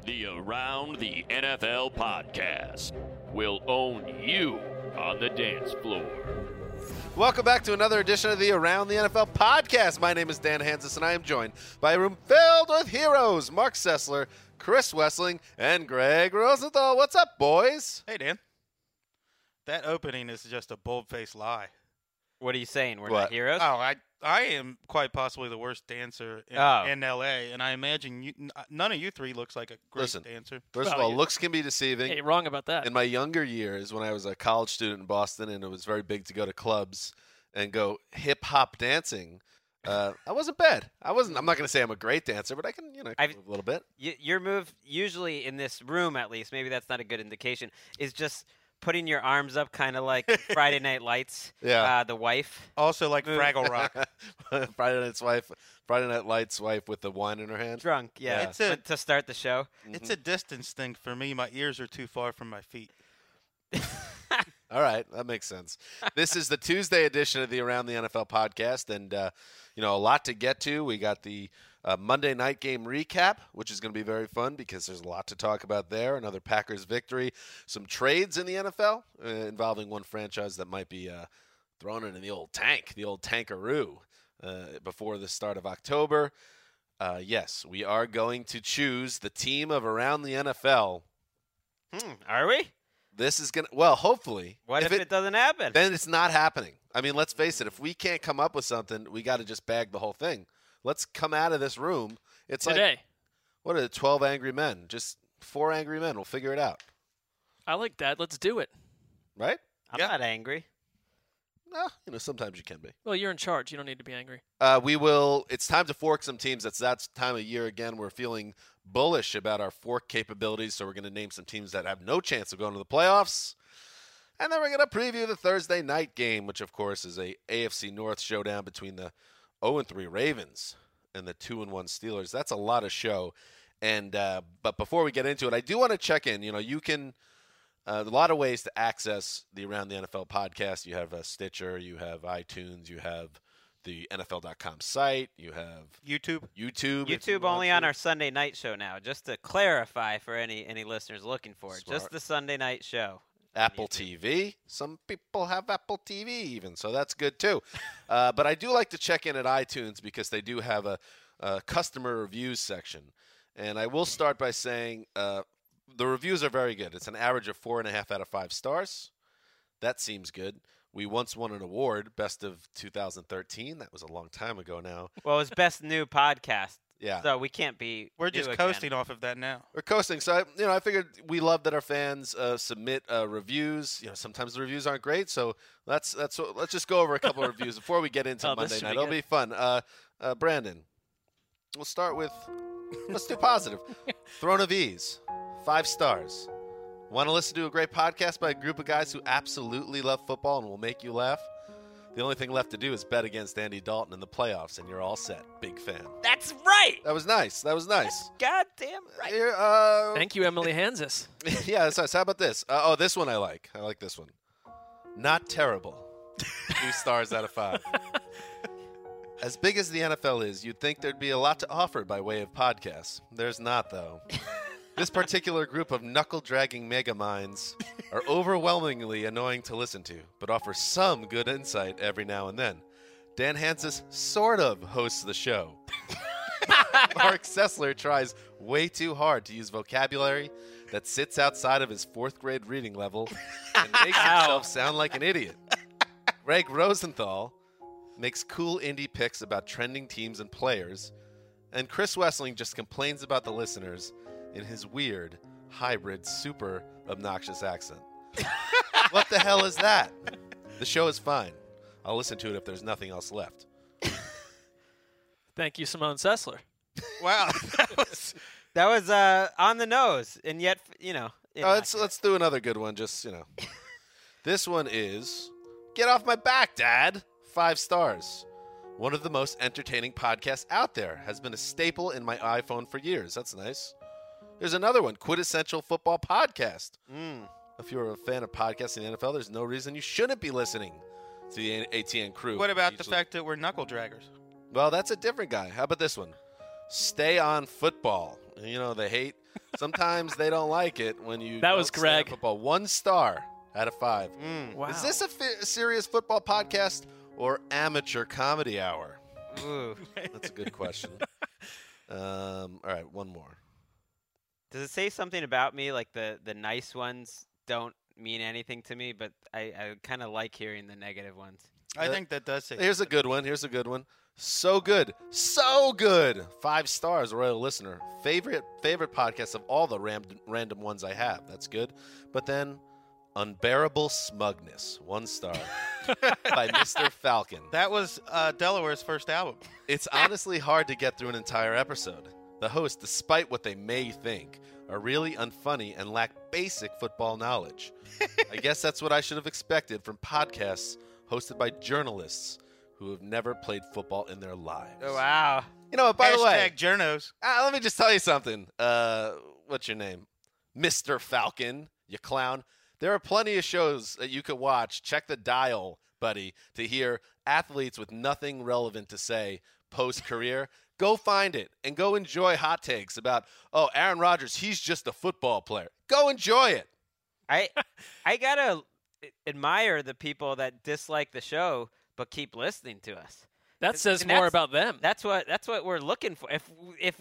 The Around the NFL podcast will own you on the dance floor. Welcome back to another edition of the Around the NFL podcast. My name is Dan Hansis, and I am joined by a room filled with heroes. Mark Sessler, Chris Wessling, and Greg Rosenthal. What's up, boys? Hey, Dan. That opening is just a bold-faced lie. What are you saying? We're What? not heroes? Oh, I am quite possibly the worst dancer in L.A., and I imagine none of you three looks like a great dancer. First of all, looks can be deceiving. Hey, you're wrong about that. In my younger years, when I was a college student in Boston, and it was very big to go to clubs and go hip-hop dancing, I wasn't bad. I'm not going to say I'm a great dancer, but I can, move a little bit. Your move, usually in this room at least, maybe that's not a good indication, is just putting your arms up kind of like Friday Night Lights, the wife. Also like Fraggle Rock. Friday Night Lights wife with the wine in her hand. Drunk, yeah. To start the show. It's a distance thing for me. My ears are too far from my feet. All right, that makes sense. This is the Tuesday edition of the Around the NFL podcast, and a lot to get to. We got the Monday night game recap, which is going to be very fun because there's a lot to talk about there. Another Packers victory, some trades in the NFL involving one franchise that might be thrown in the old tank, the old tankaroo, before the start of October. Yes, we are going to choose the team of Around the NFL. Are we? This is going to, well, hopefully. What if it doesn't happen? Then it's not happening. I mean, let's face it. If we can't come up with something, we got to just bag the whole thing. Let's come out of this room. It's today. Like, what are the 12 angry men? Just 4 angry men. We'll figure it out. I like that. Let's do it. Right? I'm not angry. No, sometimes you can be. Well, you're in charge. You don't need to be angry. It's time to fork some teams. That's that time of year again. We're feeling bullish about our fork capabilities, so we're going to name some teams that have no chance of going to the playoffs. And then we're going to preview the Thursday night game, which, of course, is a AFC North showdown between the 0-3 Ravens and the 2-1 Steelers. That's a lot of show. And but before we get into it, I do want to check in. You can a lot of ways to access the Around the NFL podcast. You have Stitcher, you have iTunes, you have the NFL.com site, you have YouTube only on our Sunday night show now. Just to clarify for any listeners looking for it, just the Sunday night show. Apple TV. Some people have Apple TV even, so that's good too. But I do like to check in at iTunes because they do have a customer reviews section. And I will start by saying the reviews are very good. It's an average of 4.5 out of 5 stars. That seems good. We once won an award, Best of 2013. That was a long time ago now. Well, it was Best New Podcast. Yeah. So we can't be. We're just coasting off of that now. We're coasting. So I figured we love that our fans submit reviews. Sometimes the reviews aren't great. So let's just go over a couple of reviews before we get into Monday night. It'll be fun. Brandon, we'll start with. Let's do positive. Throne of Ease, 5 stars. Want to listen to a great podcast by a group of guys who absolutely love football and will make you laugh? The only thing left to do is bet against Andy Dalton in the playoffs, and you're all set. Big fan. That's right. That was nice. Goddamn right. Thank you, Emily Hansis. Yeah, that's nice. How about this? This one I like. I like this one. Not terrible. 2 stars out of 5. As big as the NFL is, you'd think there'd be a lot to offer by way of podcasts. There's not, though. This particular group of knuckle-dragging mega minds are overwhelmingly annoying to listen to, but offer some good insight every now and then. Dan Hansis sort of hosts the show. Mark Sessler tries way too hard to use vocabulary that sits outside of his 4th grade reading level and makes himself sound like an idiot. Greg Rosenthal makes cool indie picks about trending teams and players, and Chris Wessling just complains about the listeners in his weird, hybrid, super obnoxious accent. What the hell is that? The show is fine. I'll listen to it if there's nothing else left. Thank you, Simone Sessler. Wow. That was on the nose, and yet, let's do another good one, This one is, Get Off My Back, Dad! 5 stars. One of the most entertaining podcasts out there. Has been a staple in my iPhone for years. That's nice. There's another one, Quintessential Football Podcast. If you're a fan of podcasts in the NFL, there's no reason you shouldn't be listening to the ATN crew. What about the fact that we're knuckle draggers? Well, that's a different guy. How about this one? stay on football. You know, they hate. Sometimes they don't like it when you. That was stay on Greg. Football. 1 star out of 5. Wow. Is this a serious football podcast or amateur comedy hour? Ooh. That's a good question. All right, one more. Does it say something about me, like the nice ones don't mean anything to me, but I kind of like hearing the negative ones? I think that does say. Here's a good one. So good. 5 stars, Royal listener. Favorite podcast of all the random ones I have. That's good. But then Unbearable Smugness, 1 star by Mr. Falcon. That was Delaware's first album. It's honestly hard to get through an entire episode. The hosts, despite what they may think, are really unfunny and lack basic football knowledge. I guess that's what I should have expected from podcasts hosted by journalists who have never played football in their lives. Oh, wow. You know, by the way, Journos. let me just tell you something. What's your name? Mr. Falcon, you clown. There are plenty of shows that you could watch. Check the dial, buddy, to hear athletes with nothing relevant to say post-career. Go find it and go enjoy hot takes about, Aaron Rodgers, he's just a football player. Go enjoy it. I gotta admire the people that dislike the show but keep listening to us. That says more about them. That's what we're looking for. If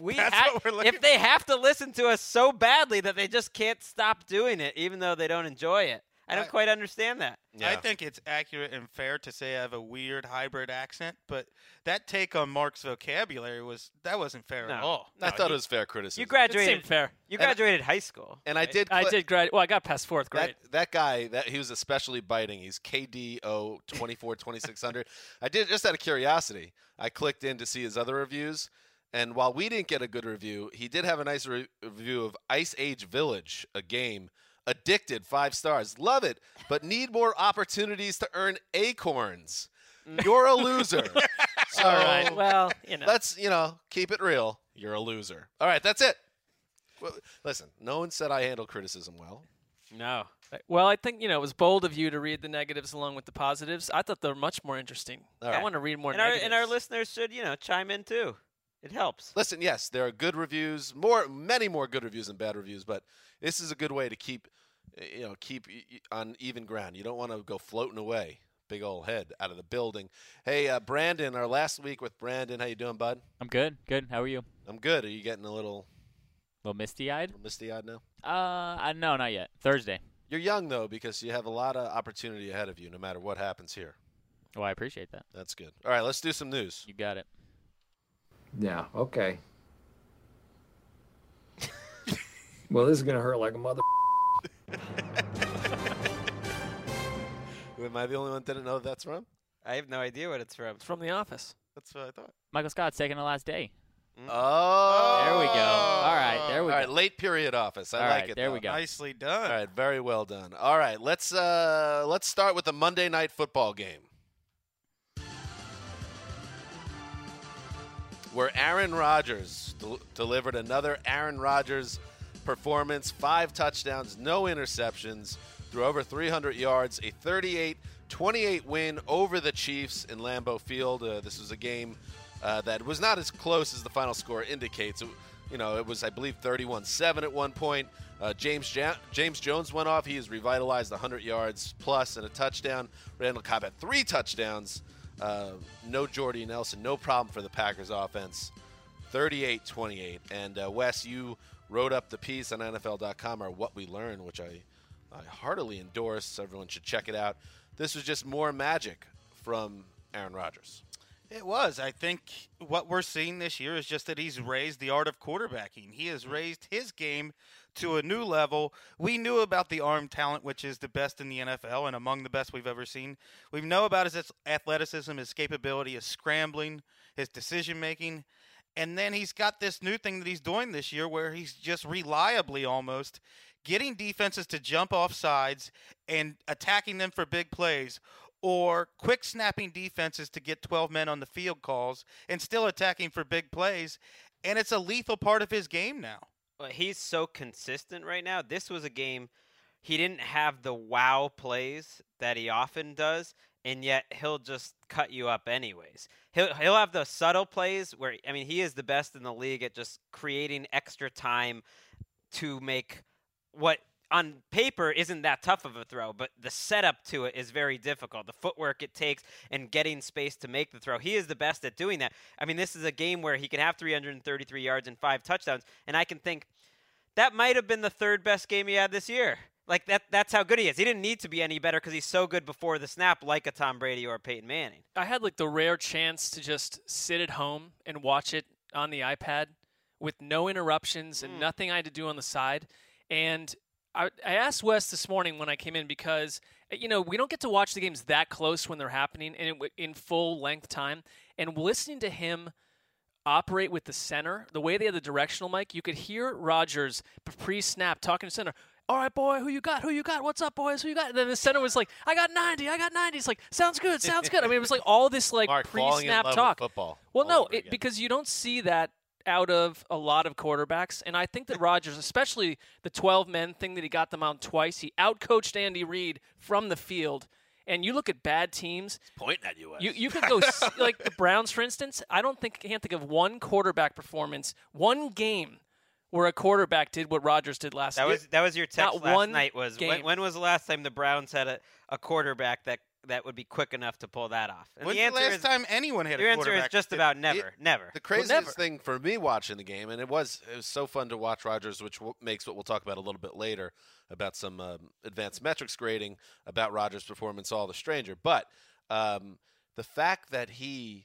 If they have to listen to us so badly that they just can't stop doing it, even though they don't enjoy it, I don't quite understand that. Yeah. I think it's accurate and fair to say I have a weird hybrid accent, but that take on Mark's vocabulary wasn't fair at all. I thought it was fair criticism. You It graduated. seemed fair. You graduated high school. And right? I I did graduate. Well, I got past 4th grade. That guy, he was especially biting. He's KDO 2600. I did, just out of curiosity, I clicked in to see his other reviews. And while we didn't get a good review, he did have a nice review of Ice Age Village, a game. Addicted, 5 stars. Love it, but need more opportunities to earn acorns. You're a loser. So All right. Well, let's, keep it real. You're a loser. All right, that's it. Well, listen, no one said I handle criticism well. No. Well, I think, it was bold of you to read the negatives along with the positives. I thought they were much more interesting. All right. I want to read more And negatives. our listeners should, chime in too. It helps. Listen, yes, there are good reviews, many more good reviews than bad reviews, but this is a good way to keep on even ground. You don't want to go floating away, big old head out of the building. Hey, Brandon, our last week with Brandon, how you doing, bud? I'm good. Good. How are you? I'm good. Are you getting a little misty-eyed? Misty-eyed now? No, not yet. Thursday. You're young though, because you have a lot of opportunity ahead of you, no matter what happens here. Well, I appreciate that. That's good. All right, let's do some news. You got it. Yeah, okay. Well, this is going to hurt like a mother. Am I the only one that didn't know that's from? I have no idea what it's from. It's from The Office. That's what I thought. Michael Scott's taking the last day. Oh. There we go. All right, there we go. All right, late period office. I All like right, it. there though. we go. Nicely done. All right, very well done. All right, let's start with the Monday Night Football game, where Aaron Rodgers delivered another Aaron Rodgers performance, 5 touchdowns, no interceptions, threw over 300 yards, a 38-28 win over the Chiefs in Lambeau Field. This was a game that was not as close as the final score indicates. It was, I believe, 31-7 at one point. James Jones went off. He has revitalized 100 yards plus and a touchdown. Randall Cobb had 3 touchdowns. No Jordy Nelson, no problem for the Packers offense. 38-28. And Wes, you wrote up the piece on NFL.com, or What We Learned, which I heartily endorse. Everyone should check it out. This was just more magic from Aaron Rodgers. It was. I think what we're seeing this year is just that he's raised the art of quarterbacking. He has raised his game to a new level. We knew about the arm talent, which is the best in the NFL and among the best we've ever seen. We know about his athleticism, his capability, his scrambling, his decision-making. And then he's got this new thing that he's doing this year where he's just reliably almost getting defenses to jump off sides and attacking them for big plays, or quick snapping defenses to get 12 men on the field calls and still attacking for big plays. And it's a lethal part of his game now. Well, he's so consistent right now. This was a game he didn't have the wow plays that he often does, and yet he'll just cut you up anyways. He'll have the subtle plays where, I mean, he is the best in the league at just creating extra time to make what on paper isn't that tough of a throw, but the setup to it is very difficult. The footwork it takes and getting space to make the throw. He is the best at doing that. I mean, this is a game where he can have 333 yards and 5 touchdowns, and I can think that might have been the third best game he had this year. Like, that's how good he is. He didn't need to be any better because he's so good before the snap, like a Tom Brady or a Peyton Manning. I had, like, the rare chance to just sit at home and watch it on the iPad with no interruptions and nothing I had to do on the side. And I asked Wes this morning when I came in because, we don't get to watch the games that close when they're happening and in full length time. And listening to him operate with the center, the way they had the directional mic, you could hear Rodgers pre-snap talking to center. All right, boy, who you got? What's up, boys? Who you got? And then the center was like, I got 90. It's like, sounds good. I mean, it was like all this like Mark, pre-snap falling in love talk. with football. Well, all no, over again. because you don't see that out of a lot of quarterbacks. And I think that Rodgers, especially the 12-men thing that he got them on twice, he outcoached Andy Reid from the field. And you look at bad teams. He's pointing at you. You could go like the Browns, for instance. I can't think of one quarterback performance, one game where a quarterback did what Rodgers did last year. That was your text Not last one night. Was game. when was the last time the Browns had a quarterback that would be quick enough to pull that off? And When's the the answer last is, time anyone had a your quarterback? answer is just about never. Never. The craziest never. thing for me watching the game, and it was so fun to watch Rodgers, which makes what we'll talk about a little bit later about some advanced metrics grading about Rodgers' performance all the stranger. But the fact that he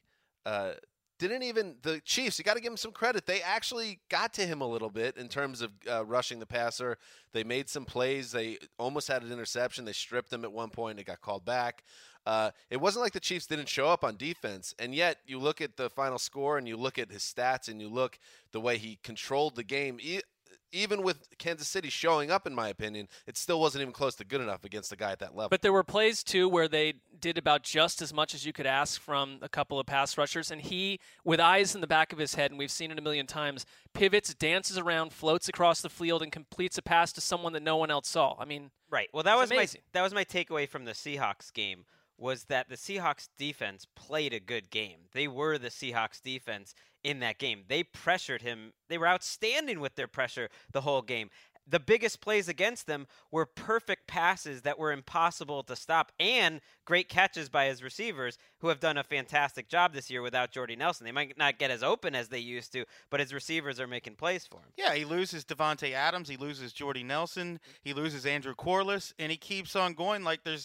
didn't even – the Chiefs, you got to give him some credit. They actually got to him a little bit in terms of rushing the passer. They made some plays. They almost had an interception. They stripped him at one point. It got called back. It wasn't like the Chiefs didn't show up on defense, and yet you look at the final score and you look at his stats and you look the way he controlled the game. Even with Kansas City showing up, in my opinion, it still wasn't even close to good enough against a guy at that level. But there were plays, too, where they did about just as much as you could ask from a couple of pass rushers. And he, with eyes in the back of his head, and we've seen it a million times, pivots, dances around, floats across the field, and completes a pass to someone that no one else saw. I mean, Right. Well, that was amazing. my takeaway from the Seahawks game was that the Seahawks defense played a good game. They were the Seahawks defense in that game. They pressured him. They were outstanding with their pressure the whole game. The biggest plays against them were perfect passes that were impossible to stop and great catches by his receivers who have done a fantastic job this year without Jordy Nelson. They might not get as open as they used to, but his receivers are making plays for him. Yeah, he loses Devontae Adams. He loses Jordy Nelson. He loses Andrew Corliss, and he keeps on going. Like there's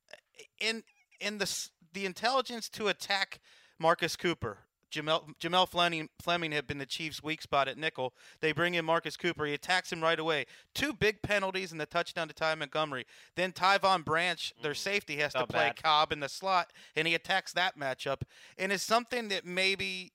in the intelligence to attack Marcus Cooper. Jamel Fleming had been the Chiefs' weak spot at nickel. They bring in Marcus Cooper. He attacks him right away. 2 big penalties and the touchdown to Ty Montgomery. Then Tyvon Branch, their safety, has to play bad. Cobb in the slot, and he attacks that matchup. And it's something that maybe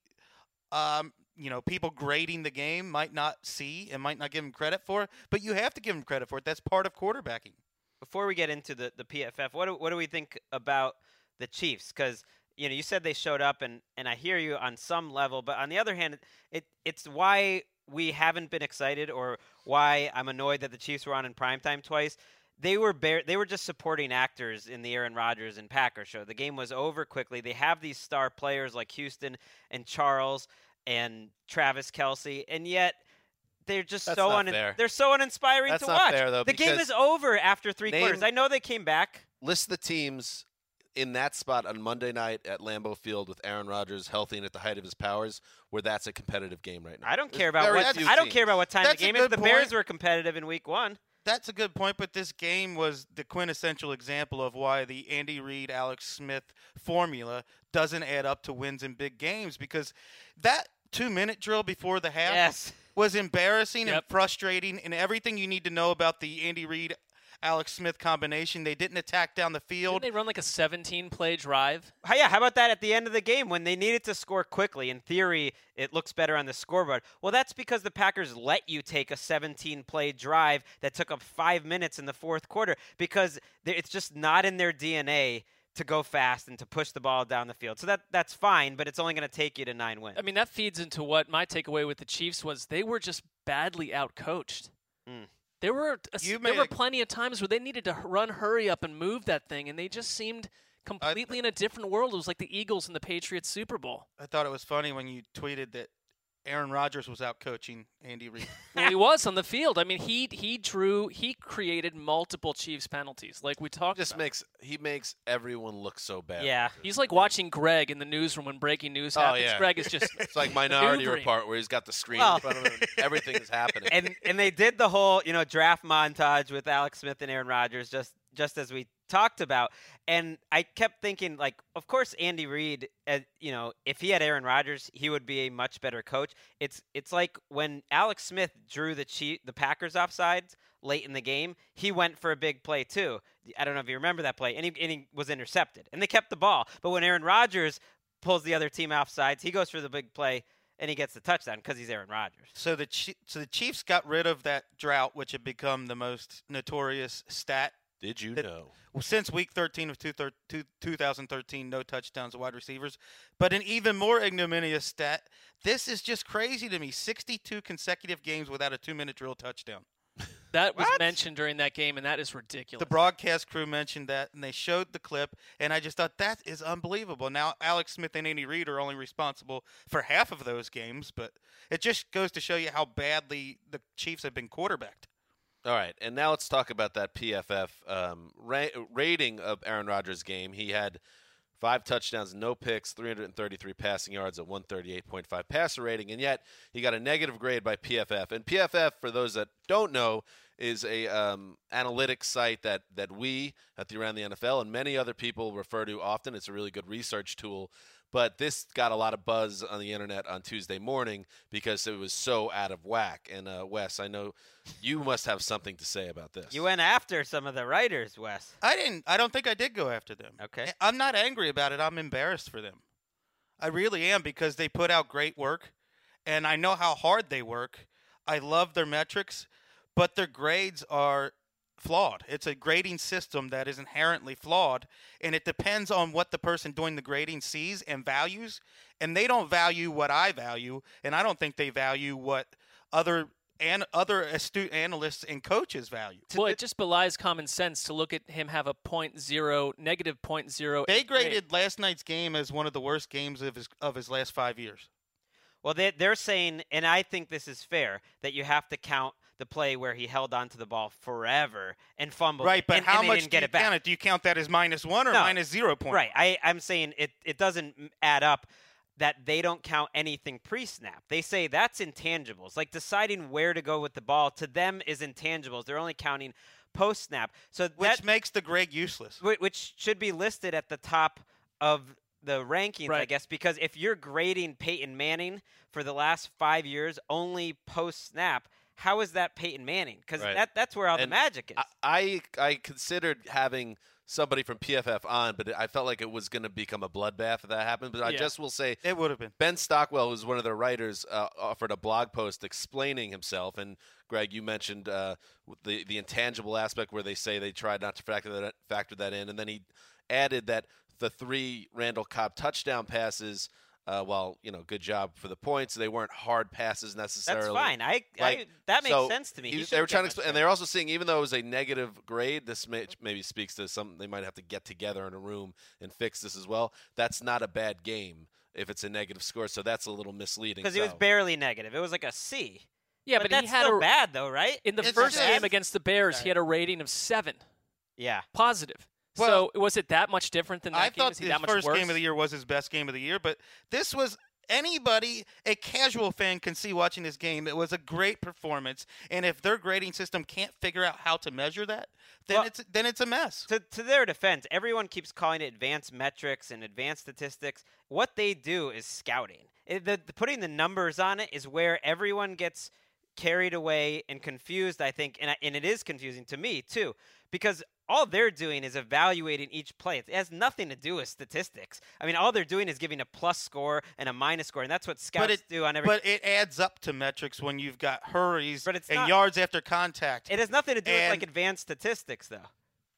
people grading the game might not see and might not give him credit for, but you have to give him credit for it. That's part of quarterbacking. Before we get into the PFF, what do we think about the Chiefs? Because you said they showed up, and I hear you on some level, but on the other hand, it's why we haven't been excited, or why I'm annoyed that the Chiefs were on in primetime twice. They were just supporting actors in the Aaron Rodgers and Packers show. The game was over quickly. They have these star players like Houston and Charles and Travis Kelce, and yet they're just That's so not fair. they're so uninspiring That's to not watch. fair, though, the game because is over after 3 name- quarters. I know they came back. List the teams in that spot on Monday night at Lambeau Field with Aaron Rodgers healthy and at the height of his powers, where that's a competitive game right now. I don't There's care about very what few I don't teams. care about what time the That's a game is. good The Bears point. were competitive in week 1. That's a good point, but this game was the quintessential example of why the Andy Reid, Alex Smith formula doesn't add up to wins in big games, because that 2-minute drill before the half Yes. was embarrassing and Yep. frustrating, and everything you need to know about the Andy Reid, Alex Smith combination. They didn't attack down the didn't field. they run like a 17-play drive? Yeah, how about that at the end of the game when they needed to score quickly? In theory, it looks better on the scoreboard. Well, that's because the Packers let you take a 17-play drive that took up 5 minutes in the fourth quarter, because it's just not in their DNA to go fast and to push the ball down the field. So that's fine, but it's only going to take you to 9 wins. I mean, that feeds into what my takeaway with the Chiefs was. They were just badly outcoached. There were plenty of times where they needed to run, hurry up, and move that thing, and they just seemed completely in a different world. It was like the Eagles and the Patriots Super Bowl. I thought it was funny when you tweeted that Aaron Rodgers was out coaching Andy Reid. Well, he was on the field. I mean, he created multiple Chiefs penalties, like we talked about. He makes everyone look so bad. Yeah. He's like watching Greg in the newsroom when breaking news happens. yeah. Greg is just It's like Minority maneuvering. Report where he's got the screen Well- in front of him and everything is happening. And they did the whole, draft montage with Alex Smith and Aaron Rodgers just as we talked about. And I kept thinking, like, of course Andy Reid, if he had Aaron Rodgers, he would be a much better coach. It's like when Alex Smith drew the Packers offsides late in the game, he went for a big play too. I don't know if you remember that play, and he was intercepted. And they kept the ball. But when Aaron Rodgers pulls the other team offsides, he goes for the big play and he gets the touchdown because he's Aaron Rodgers. So the Chiefs got rid of that drought, which had become the most notorious stat. Did you know? Since Week 13 of 2013, no touchdowns to wide receivers. But an even more ignominious stat, this is just crazy to me, 62 consecutive games without a 2-minute drill touchdown. That was What? mentioned during that game, and that is ridiculous. The broadcast crew mentioned that, and they showed the clip, and I just thought that is unbelievable. Now, Alex Smith and Andy Reid are only responsible for half of those games, but it just goes to show you how badly the Chiefs have been quarterbacked. All right, and now let's talk about that PFF rating of Aaron Rodgers' game. He had 5 touchdowns, no picks, 333 passing yards, a 138.5 passer rating, and yet he got a negative grade by PFF. And PFF, for those that don't know, is a analytics site that we at the Around the NFL and many other people refer to often. It's a really good research tool. But this got a lot of buzz on the internet on Tuesday morning because it was so out of whack. And Wes, I know you must have something to say about this. You went after some of the writers, Wes. I don't think I did go after them. Okay. I'm not angry about it. I'm embarrassed for them. I really am, because they put out great work, and I know how hard they work. I love their metrics, but their grades are flawed. It's a grading system that is inherently flawed, and it depends on what the person doing the grading sees and values, and they don't value what I value, and I don't think they value what other astute analysts and coaches value. Well, it just belies common sense to look at him have a negative 0.0. They graded last night's game as one of the worst games of his last 5 years. Well, they're saying, and I think this is fair, that you have to count the play where he held onto the ball forever and fumbled. Right, but and how they much didn't do get you it back. count it? Do you count that as -1 or No. -0 point? Right. I'm saying it doesn't add up that they don't count anything pre-snap. They say that's intangibles. Like deciding where to go with the ball to them is intangibles. They're only counting post-snap. So Which makes the grade useless. which should be listed at the top of the rankings, I Right. guess, because if you're grading Peyton Manning for the last 5 years only post-snap, how is that Peyton Manning? Because Right. that's where all the And magic is. I considered having somebody from PFF on, but I felt like it was going to become a bloodbath if that happened. But I Yeah. just will say It would have been. Ben Stockwell, who's one of their writers, offered a blog post explaining himself. And Greg, you mentioned the intangible aspect where they say they tried not to factor that in, and then he added that the 3 Randall Cobb touchdown passes. Good job for the points. They weren't hard passes necessarily. That's fine. That makes sense to me. They were trying to explain, and they're also seeing, even though it was a negative grade, this maybe speaks to something they might have to get together in a room and fix this as well. That's not a bad game if it's a negative score, so that's a little misleading. Because he was barely negative. It was like a C. Yeah, but that's he had still a bad though, right? in the It's first just- game against the Bears. He had a rating of 7 Yeah. positive. Well, so was it that much different than that I game? thought Is he his that much first worse? game of the year was his best game of the year, but this was a casual fan can see watching this game. It was a great performance, and if their grading system can't figure out how to measure that, then Well, it's a mess. To their defense, everyone keeps calling it advanced metrics and advanced statistics. What they do is scouting. Putting the numbers on it is where everyone gets carried away and confused, I think, and it is confusing to me too, because all they're doing is evaluating each play. It has nothing to do with statistics. I mean, all they're doing is giving a plus score and a minus score, and that's what scouts do on every. But it adds up to metrics when you've got hurries But it's and not- yards after contact. It has nothing to do with like And- advanced statistics, though.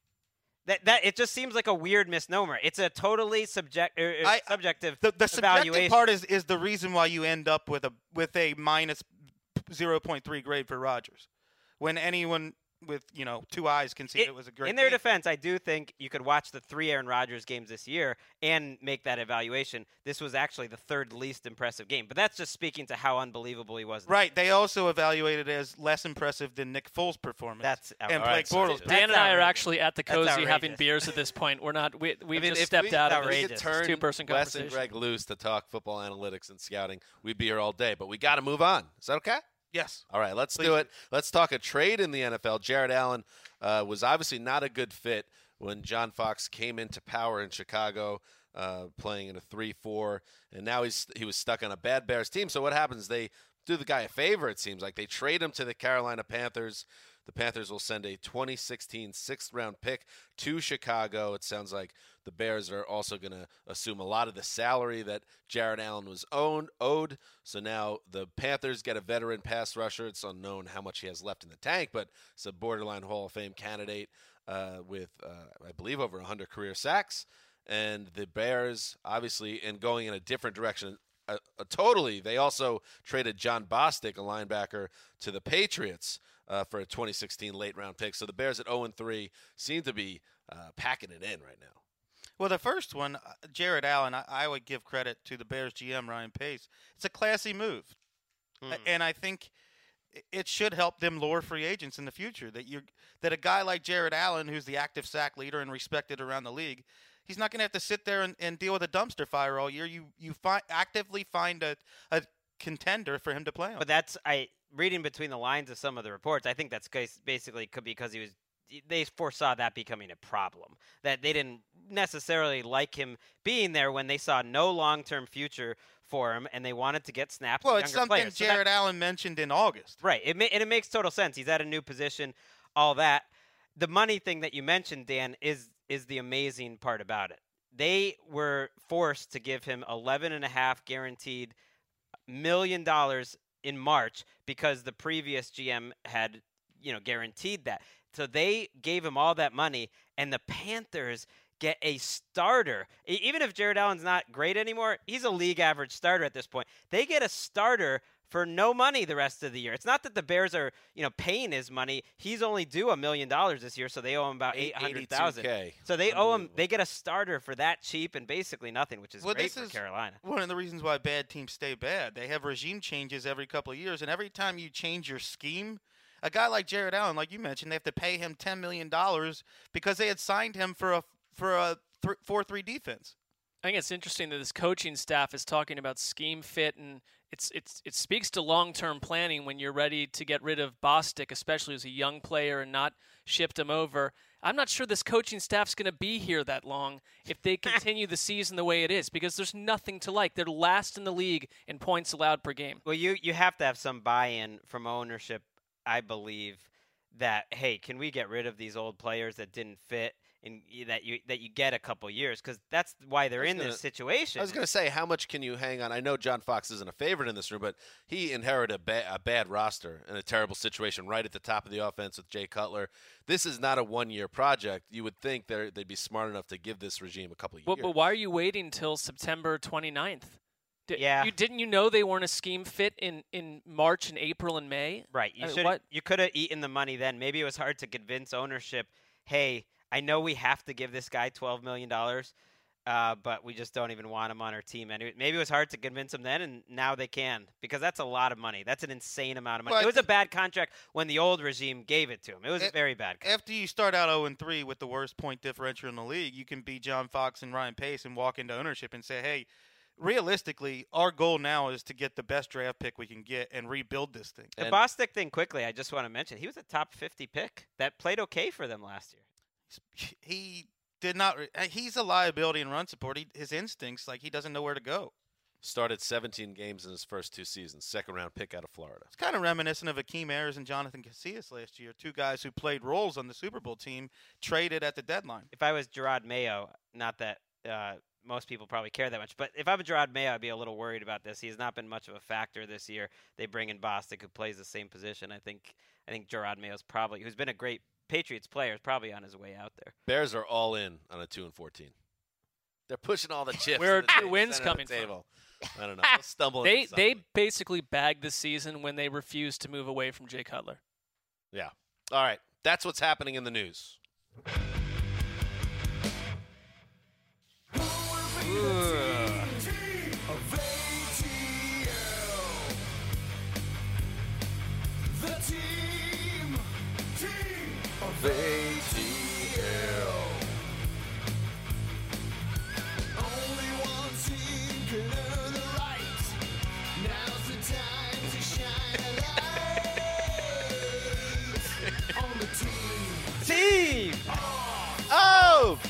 That it just seems like a weird misnomer. It's a totally subjective The subjective evaluation. part is the reason why you end up with a minus 0.3 grade for Rodgers. When anyone with 2 eyes can see it was a great In their game. defense, I do think you could watch the 3 Aaron Rodgers games this year and make that evaluation. This was actually the 3rd least impressive game, but that's just speaking to how unbelievable he was. Right. They also evaluated it as less impressive than Nick Foles' performance. That's and outrageous. Blake Bortles. Dan and I are outrageous. actually at the That's cozy having outrageous. beers at this point. We're not. We've I mean, just if stepped we- out of we this could outrageous. turn two-person Wes conversation. and Greg loose to talk football analytics and scouting. We'd be here all day, but we got to move on. Is that okay? Yes. All right, let's Please do it. Let's talk a trade in the NFL. Jared Allen was obviously not a good fit when John Fox came into power in Chicago, playing in a 3-4, and now he was stuck on a bad Bears team. So what happens? They do the guy a favor, it seems like. They trade him to the Carolina Panthers. The Panthers will send a 2016 6th-round pick to Chicago. It sounds like the Bears are also going to assume a lot of the salary that Jared Allen was owed. So now the Panthers get a veteran pass rusher. It's unknown how much he has left in the tank, but it's a borderline Hall of Fame candidate with, I believe, over 100 career sacks. And the Bears, obviously, and going in a different direction totally. They also traded John Bostic, a linebacker, to the Patriots for a 2016 late-round pick. So the Bears at 0-3 seem to be packing it in right now. Well, the first one, Jared Allen, I would give credit to the Bears GM, Ryan Pace. It's a classy move. And I think it should help them lure free agents in the future. That a guy like Jared Allen, who's the active sack leader and respected around the league, he's not going to have to sit there and deal with a dumpster fire all year. You actively find a contender for him to play on. But reading between the lines of some of the reports, I think that's basically because they foresaw that becoming a problem, that they didn't necessarily like him being there when they saw no long-term future for him, and they wanted to get snaps. Well, with it's younger something players. Jared Allen mentioned in August. Right, and it makes total sense. He's at a new position, all that. The money thing that you mentioned, Dan, is the amazing part about it. They were forced to give him $11.5 guaranteed $1 million in March because the previous GM had, guaranteed that. So they gave him all that money, and the Panthers get a starter. Even if Jared Allen's not great anymore, he's a league average starter at this point. They get a starter for no money the rest of the year. It's not that the Bears are, paying his money. He's only due $1 million this year, so they owe him about $800,000. $82K. So they owe him. They get a starter for that cheap and basically nothing, which is great This for is Carolina. one of the reasons why bad teams stay bad. They have regime changes every couple of years, and every time you change your scheme, a guy like Jared Allen, like you mentioned, they have to pay him $10 million because they had signed him for a 4-3 defense. I think it's interesting that this coaching staff is talking about scheme fit, and it speaks to long-term planning when you're ready to get rid of Bostic, especially as a young player, and not shipped him over. I'm not sure this coaching staff's going to be here that long if they continue the season the way it is, because there's nothing to like. They're last in the league in points allowed per game. Well, you have to have some buy-in from ownership, I believe, that, hey, can we get rid of these old players that didn't fit? And that you get a couple years, because that's why they're in this situation. I was going to say, how much can you hang on? I know John Fox isn't a favorite in this room, but he inherited a bad roster and a terrible situation right at the top of the offense with Jay Cutler. This is not a one-year project. You would think they'd be smart enough to give this regime a couple of years. But why are you waiting till September 29th? Yeah. Didn't you know they weren't a scheme fit in March and April and May? Right. You could have eaten the money then. Maybe it was hard to convince ownership, hey, I know we have to give this guy $12 million, but we just don't even want him on our team. Anyway, maybe it was hard to convince him then, and now they can, because that's a lot of money. That's an insane amount of money. Well, it was a bad contract when the old regime gave it to him. It was a very bad contract. After you start out 0-3 with the worst point differential in the league, you can beat John Fox and Ryan Pace and walk into ownership and say, hey, realistically, our goal now is to get the best draft pick we can get and rebuild this thing. The Bostic thing, quickly, I just want to mention, he was a top 50 pick. That played okay for them last year. He did not. He's a liability in run support. His instincts, he doesn't know where to go. Started 17 games in his first 2 seasons. Second-round pick out of Florida. It's kind of reminiscent of Akeem Ayers and Jonathan Casillas last year, 2 guys who played roles on the Super Bowl team, traded at the deadline. If I was Gerard Mayo, not that most people probably care that much, but if I'm Gerard Mayo, I'd be a little worried about this. He has not been much of a factor this year. They bring in Bostic, who plays the same position. I think Gerard Mayo's probably, who's been a great Patriots player, is probably on his way out there. Bears are all in on a 2-14. They're pushing all the chips. Where are to the 2 wins center of coming the from? table. I don't know. They'll stumble into They something. basically bagged the season when they refused to move away from Jay Cutler. Yeah. All right. That's what's happening in the news. Team! Oh!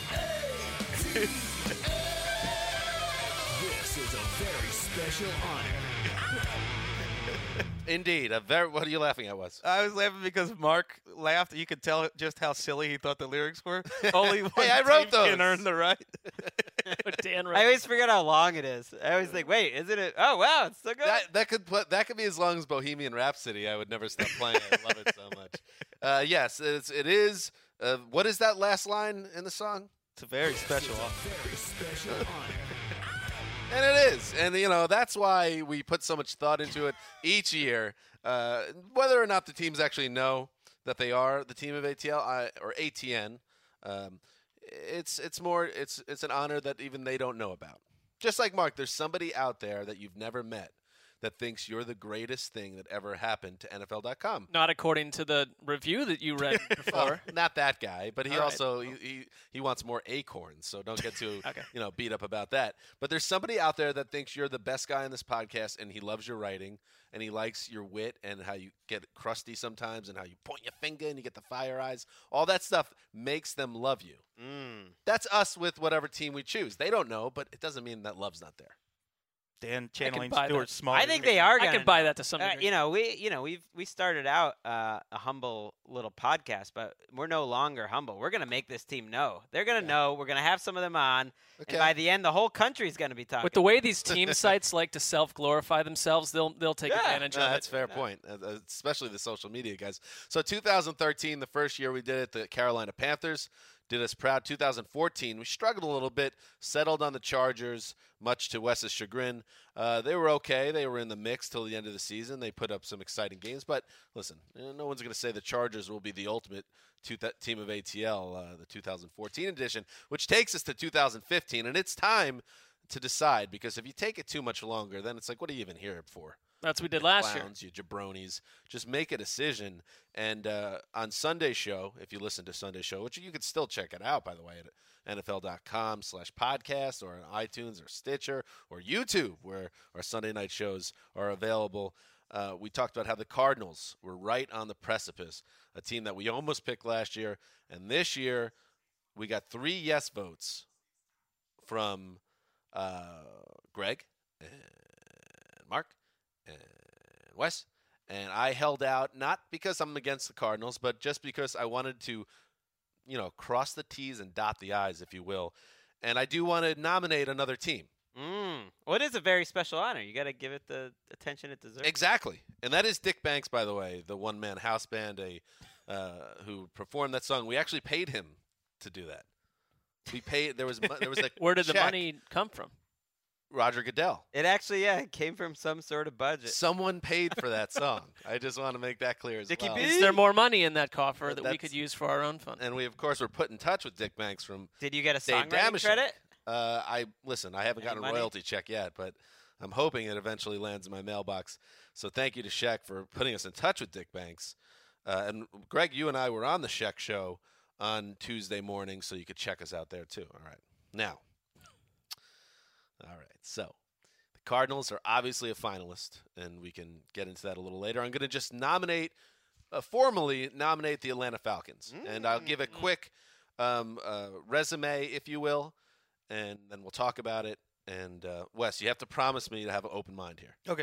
This is a very special honor. Indeed. What are you laughing at, Wes? I was laughing because Mark laughed. You could tell just how silly he thought the lyrics were. Only one I wrote team those. can earn the right. Dan I always forget how long it is. I always think, wait, isn't it? Oh, wow, it's so good. That could be as long as Bohemian Rhapsody. I would never stop playing. I love it so much. Yes, it is. What is that last line in the song? It's a very special honor. Very special honor. And it is. And, that's why we put so much thought into it each year. Whether or not the teams actually know that they are the team of ATL or ATN, it's an honor that even they don't know about. Just like Mark, there's somebody out there that you've never met that thinks you're the greatest thing that ever happened to NFL.com. Not according to the review that you read before. Well, not that guy, but he All right. also he wants more acorns, so don't get too Okay. beat up about that. But there's somebody out there that thinks you're the best guy in this podcast, and he loves your writing, and he likes your wit and how you get crusty sometimes, and how you point your finger and you get the fire eyes. All that stuff makes them love you. That's us with whatever team we choose. They don't know, but it doesn't mean that love's not there. Dan channeling buy Stuart that. Small. I think they are I going can buy that to some degree. we started out a humble little podcast, but we're no longer humble. We're going to make this team know. They're going to know. We're going to have some of them on. Okay. And by the end, the whole country's going to be talking. With the way these team sites like to self-glorify themselves, they'll take Yeah. advantage No, of that's it. a fair point, especially the social media guys. So 2013, the first year we did it, the Carolina Panthers did us proud. 2014, we struggled a little bit, settled on the Chargers, much to Wes's chagrin. They were okay. They were in the mix till the end of the season. They put up some exciting games. But listen, no one's going to say the Chargers will be the ultimate team of ATL, the 2014 edition, which takes us to 2015. And it's time to decide, because if you take it too much longer, then it's like, what are you even here for? That's what we did last year. Clowns, you jabronis. Just make a decision. And on Sunday show, if you listen to Sunday show, which you can still check it out, by the way, at NFL.com/podcast or on iTunes or Stitcher or YouTube, where our Sunday night shows are available. We talked about how the Cardinals were right on the precipice, a team that we almost picked last year. And this year, we got 3 yes votes from Greg and Mark and Wes, and I held out, not because I'm against the Cardinals, but just because I wanted to, cross the T's and dot the I's, if you will. And I do want to nominate another team. Well, it is a very special honor. You got to give it the attention it deserves. Exactly. And that is Dick Banks, by the way, the one-man house band who performed that song. We actually paid him to do that. We paid. There was a Where did the check. money come from? Roger Goodell. It actually, it came from some sort of budget. Someone paid for that song. I just want to make that clear as Dickie well. B? Is there more money in that coffer that we That's- could use for our own fund? And we, of course, were put in touch with Dick Banks from Did you get a Dave songwriting Damashek. credit? I haven't gotten a money? royalty check yet, but I'm hoping it eventually lands in my mailbox. So thank you to Sheck for putting us in touch with Dick Banks. And Greg, you and I were on the Sheck show on Tuesday morning, so you could check us out there too. All right. Now, so the Cardinals are obviously a finalist, and we can get into that a little later. I'm going to just formally nominate the Atlanta Falcons, and I'll give a quick resume, if you will, and then we'll talk about it. And Wes, you have to promise me to have an open mind here. Okay.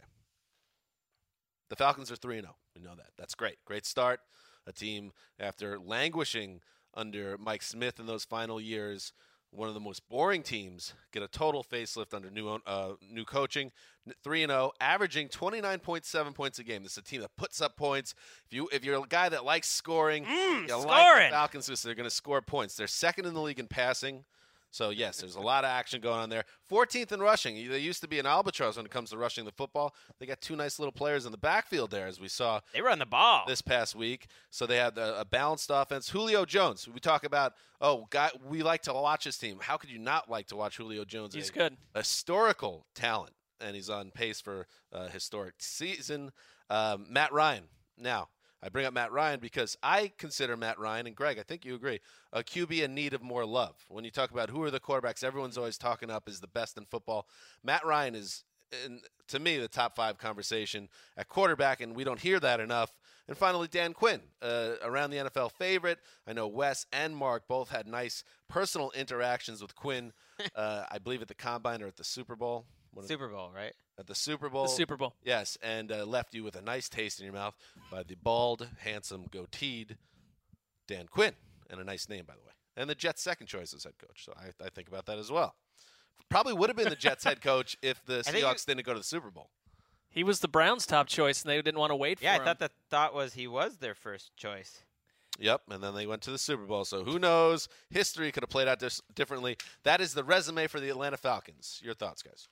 The Falcons are 3-0. We know that. That's great. Great start. A team, after languishing under Mike Smith in those final years, one of the most boring teams, get a total facelift under new coaching. 3-0, averaging 29.7 points a game. This is a team that puts up points. If you're a guy that likes scoring, you like the scoring. Falcons because they're going to score points. They're second in the league in passing. So, yes, there's a lot of action going on there. 14th in rushing. They used to be an albatross when it comes to rushing the football. They got two nice little players in the backfield there, as we saw They run the ball. this past week. So they have a balanced offense. Julio Jones. We talk about, we like to watch his team. How could you not like to watch Julio Jones? He's good. Historical talent, and he's on pace for a historic season. Matt Ryan. Now, I bring up Matt Ryan because I consider Matt Ryan, and Greg, I think you agree, a QB in need of more love. When you talk about who are the quarterbacks everyone's always talking up as the best in football, Matt Ryan is, to me, the top 5 conversation at quarterback, and we don't hear that enough. And finally, Dan Quinn, around the NFL favorite. I know Wes and Mark both had nice personal interactions with Quinn, I believe at the Combine or at the Super Bowl. Super Bowl, right? At the Super Bowl. The Super Bowl. Yes, and left you with a nice taste in your mouth by the bald, handsome, goateed Dan Quinn. And a nice name, by the way. And the Jets' second choice as head coach. So I think about that as well. Probably would have been the Jets' head coach if the Seahawks didn't go to the Super Bowl. He was the Browns' top choice, and they didn't want to wait for him. Yeah, I thought the thought was he was their first choice. Yep, and then they went to the Super Bowl. So who knows? History could have played out differently. That is the resume for the Atlanta Falcons. Your thoughts, guys?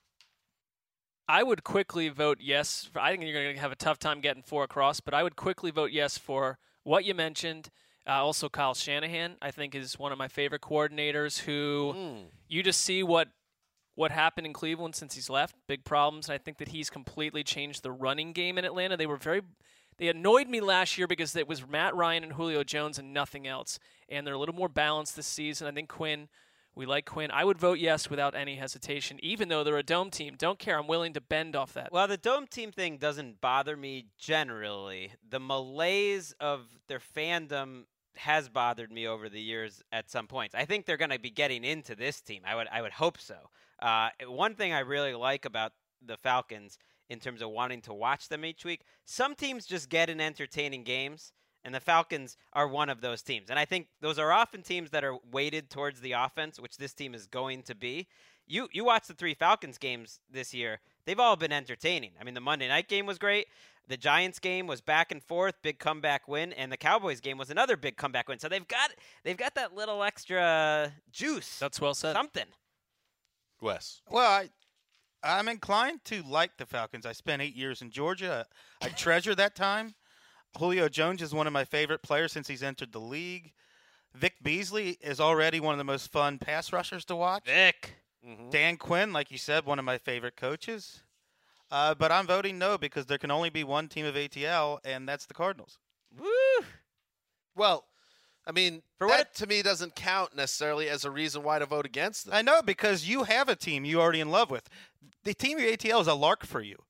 I would quickly vote yes. I think you're going to have a tough time getting 4 across, but I would quickly vote yes for what you mentioned. Also, Kyle Shanahan, I think, is one of my favorite coordinators who you just see what happened in Cleveland since he's left. Big problems, and I think that he's completely changed the running game in Atlanta. They annoyed me last year because it was Matt Ryan and Julio Jones and nothing else, and they're a little more balanced this season. I think we like Quinn. I would vote yes without any hesitation, even though they're a dome team. Don't care. I'm willing to bend off that. Well, the dome team thing doesn't bother me generally. The malaise of their fandom has bothered me over the years at some points. I think they're going to be getting into this team. I would hope so. One thing I really like about the Falcons in terms of wanting to watch them each week, some teams just get in entertaining games. And the Falcons are one of those teams. And I think those are often teams that are weighted towards the offense, which this team is going to be. You watch the 3 Falcons games this year, they've all been entertaining. I mean, the Monday night game was great. The Giants game was back and forth, big comeback win. And the Cowboys game was another big comeback win. So they've got that little extra juice. That's well said. Something. Wes. Well, I'm inclined to like the Falcons. I spent 8 years in Georgia. I treasure that time. Julio Jones is one of my favorite players since he's entered the league. Vic Beasley is already one of the most fun pass rushers to watch. Vic. Mm-hmm. Dan Quinn, like you said, one of my favorite coaches. But I'm voting no because there can only be one team of ATL, and that's the Cardinals. Woo! Well, I mean, that to me doesn't count necessarily as a reason why to vote against them. I know, because you have a team you're already in love with. The team of ATL is a lark for you.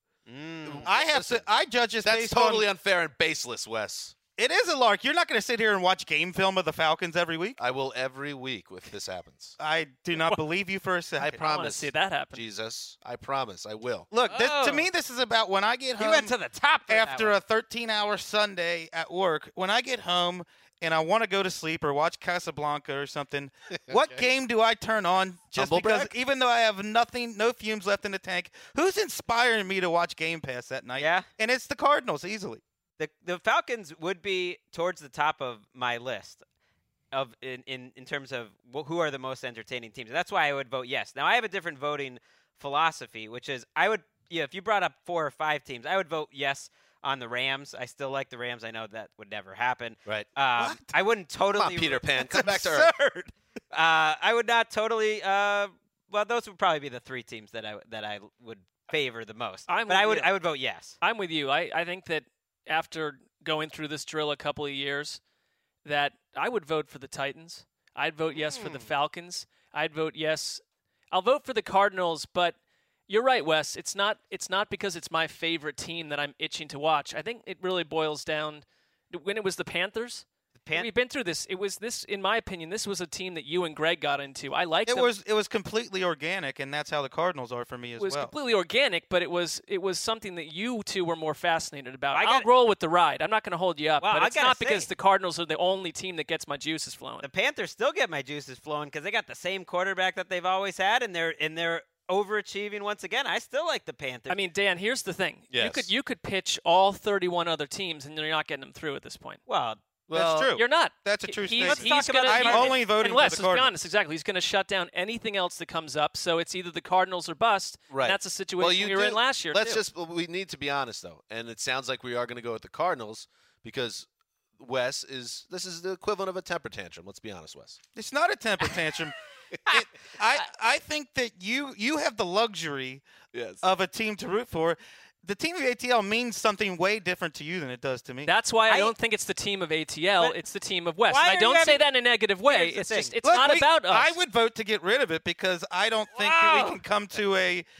I judge it That's based totally on, unfair and baseless, Wes. It is a lark. You're not going to sit here and watch game film of the Falcons every week. I will every week if this happens. I do not believe you for a second. I I want to promise. see that happen. Jesus, I promise, I will. Look, to me, this is about when I get He home went to the top for that after one. a 13-hour Sunday at work. When I get home and I want to go to sleep or watch Casablanca or something, what game do I turn on just Humblebrag? because, even though I have no fumes left in the tank, who's inspiring me to watch Game Pass that night? Yeah. And it's the Cardinals, easily. The Falcons would be towards the top of my list of in terms of who are the most entertaining teams. And that's why I would vote yes. Now I have a different voting philosophy, which is if you brought up 4 or 5 teams, I would vote yes on the Rams. I still like the Rams. I know that would never happen. Right. What? I wouldn't totally. Come on, Peter Pan. Come back to Absurd. earth. I would not totally. Well, those would probably be the 3 teams that I would favor the most. I'm I with would you. I would vote yes. I'm with you. I think that after going through this drill a couple of years, that I would vote for the Titans. I'd vote yes for the Falcons. I'd vote yes. I'll vote for the Cardinals, but you're right, Wes. It's not because it's my favorite team that I'm itching to watch. I think it really boils down to when it was the Panthers. We've been through this. It was this, in my opinion, this was a team that you and Greg got into. I liked them. It was completely organic, and that's how the Cardinals are for me as well. It was completely organic, but it was something that you two were more fascinated about. I I'll got- roll with the ride. I'm not going to hold you up, Well, but I it's gotta not say- because the Cardinals are the only team that gets my juices flowing. The Panthers still get my juices flowing because they got the same quarterback that they've always had, and they're overachieving once again. I still like the Panthers. I mean, Dan, here's the thing. Yes. You could pitch all 31 other teams, and you're not getting them through at this point. well, Well, That's true. You're not. That's a He- true he's- statement. he's Let's talk gonna- about I'm Cardinals. only voting And Wes, for the let's be Cardinals. honest, exactly. He's going to shut down anything else that comes up. So it's either the Cardinals or bust. Right. And that's a situation we were in last year. Let's too. we need to be honest though, and it sounds like we are going to go with the Cardinals because this is the equivalent of a temper tantrum. Let's be honest, Wes. It's not a temper tantrum. I think that you have the luxury Yes. of a team to root for. The team of ATL means something way different to you than it does to me. That's why I I- don't think it's the team of ATL. But It's the team of West. why And I are don't you say having- that in a negative way. Here's the It's thing. just it's Look, not about us. I would vote to get rid of it because I don't think that Wow. we can come to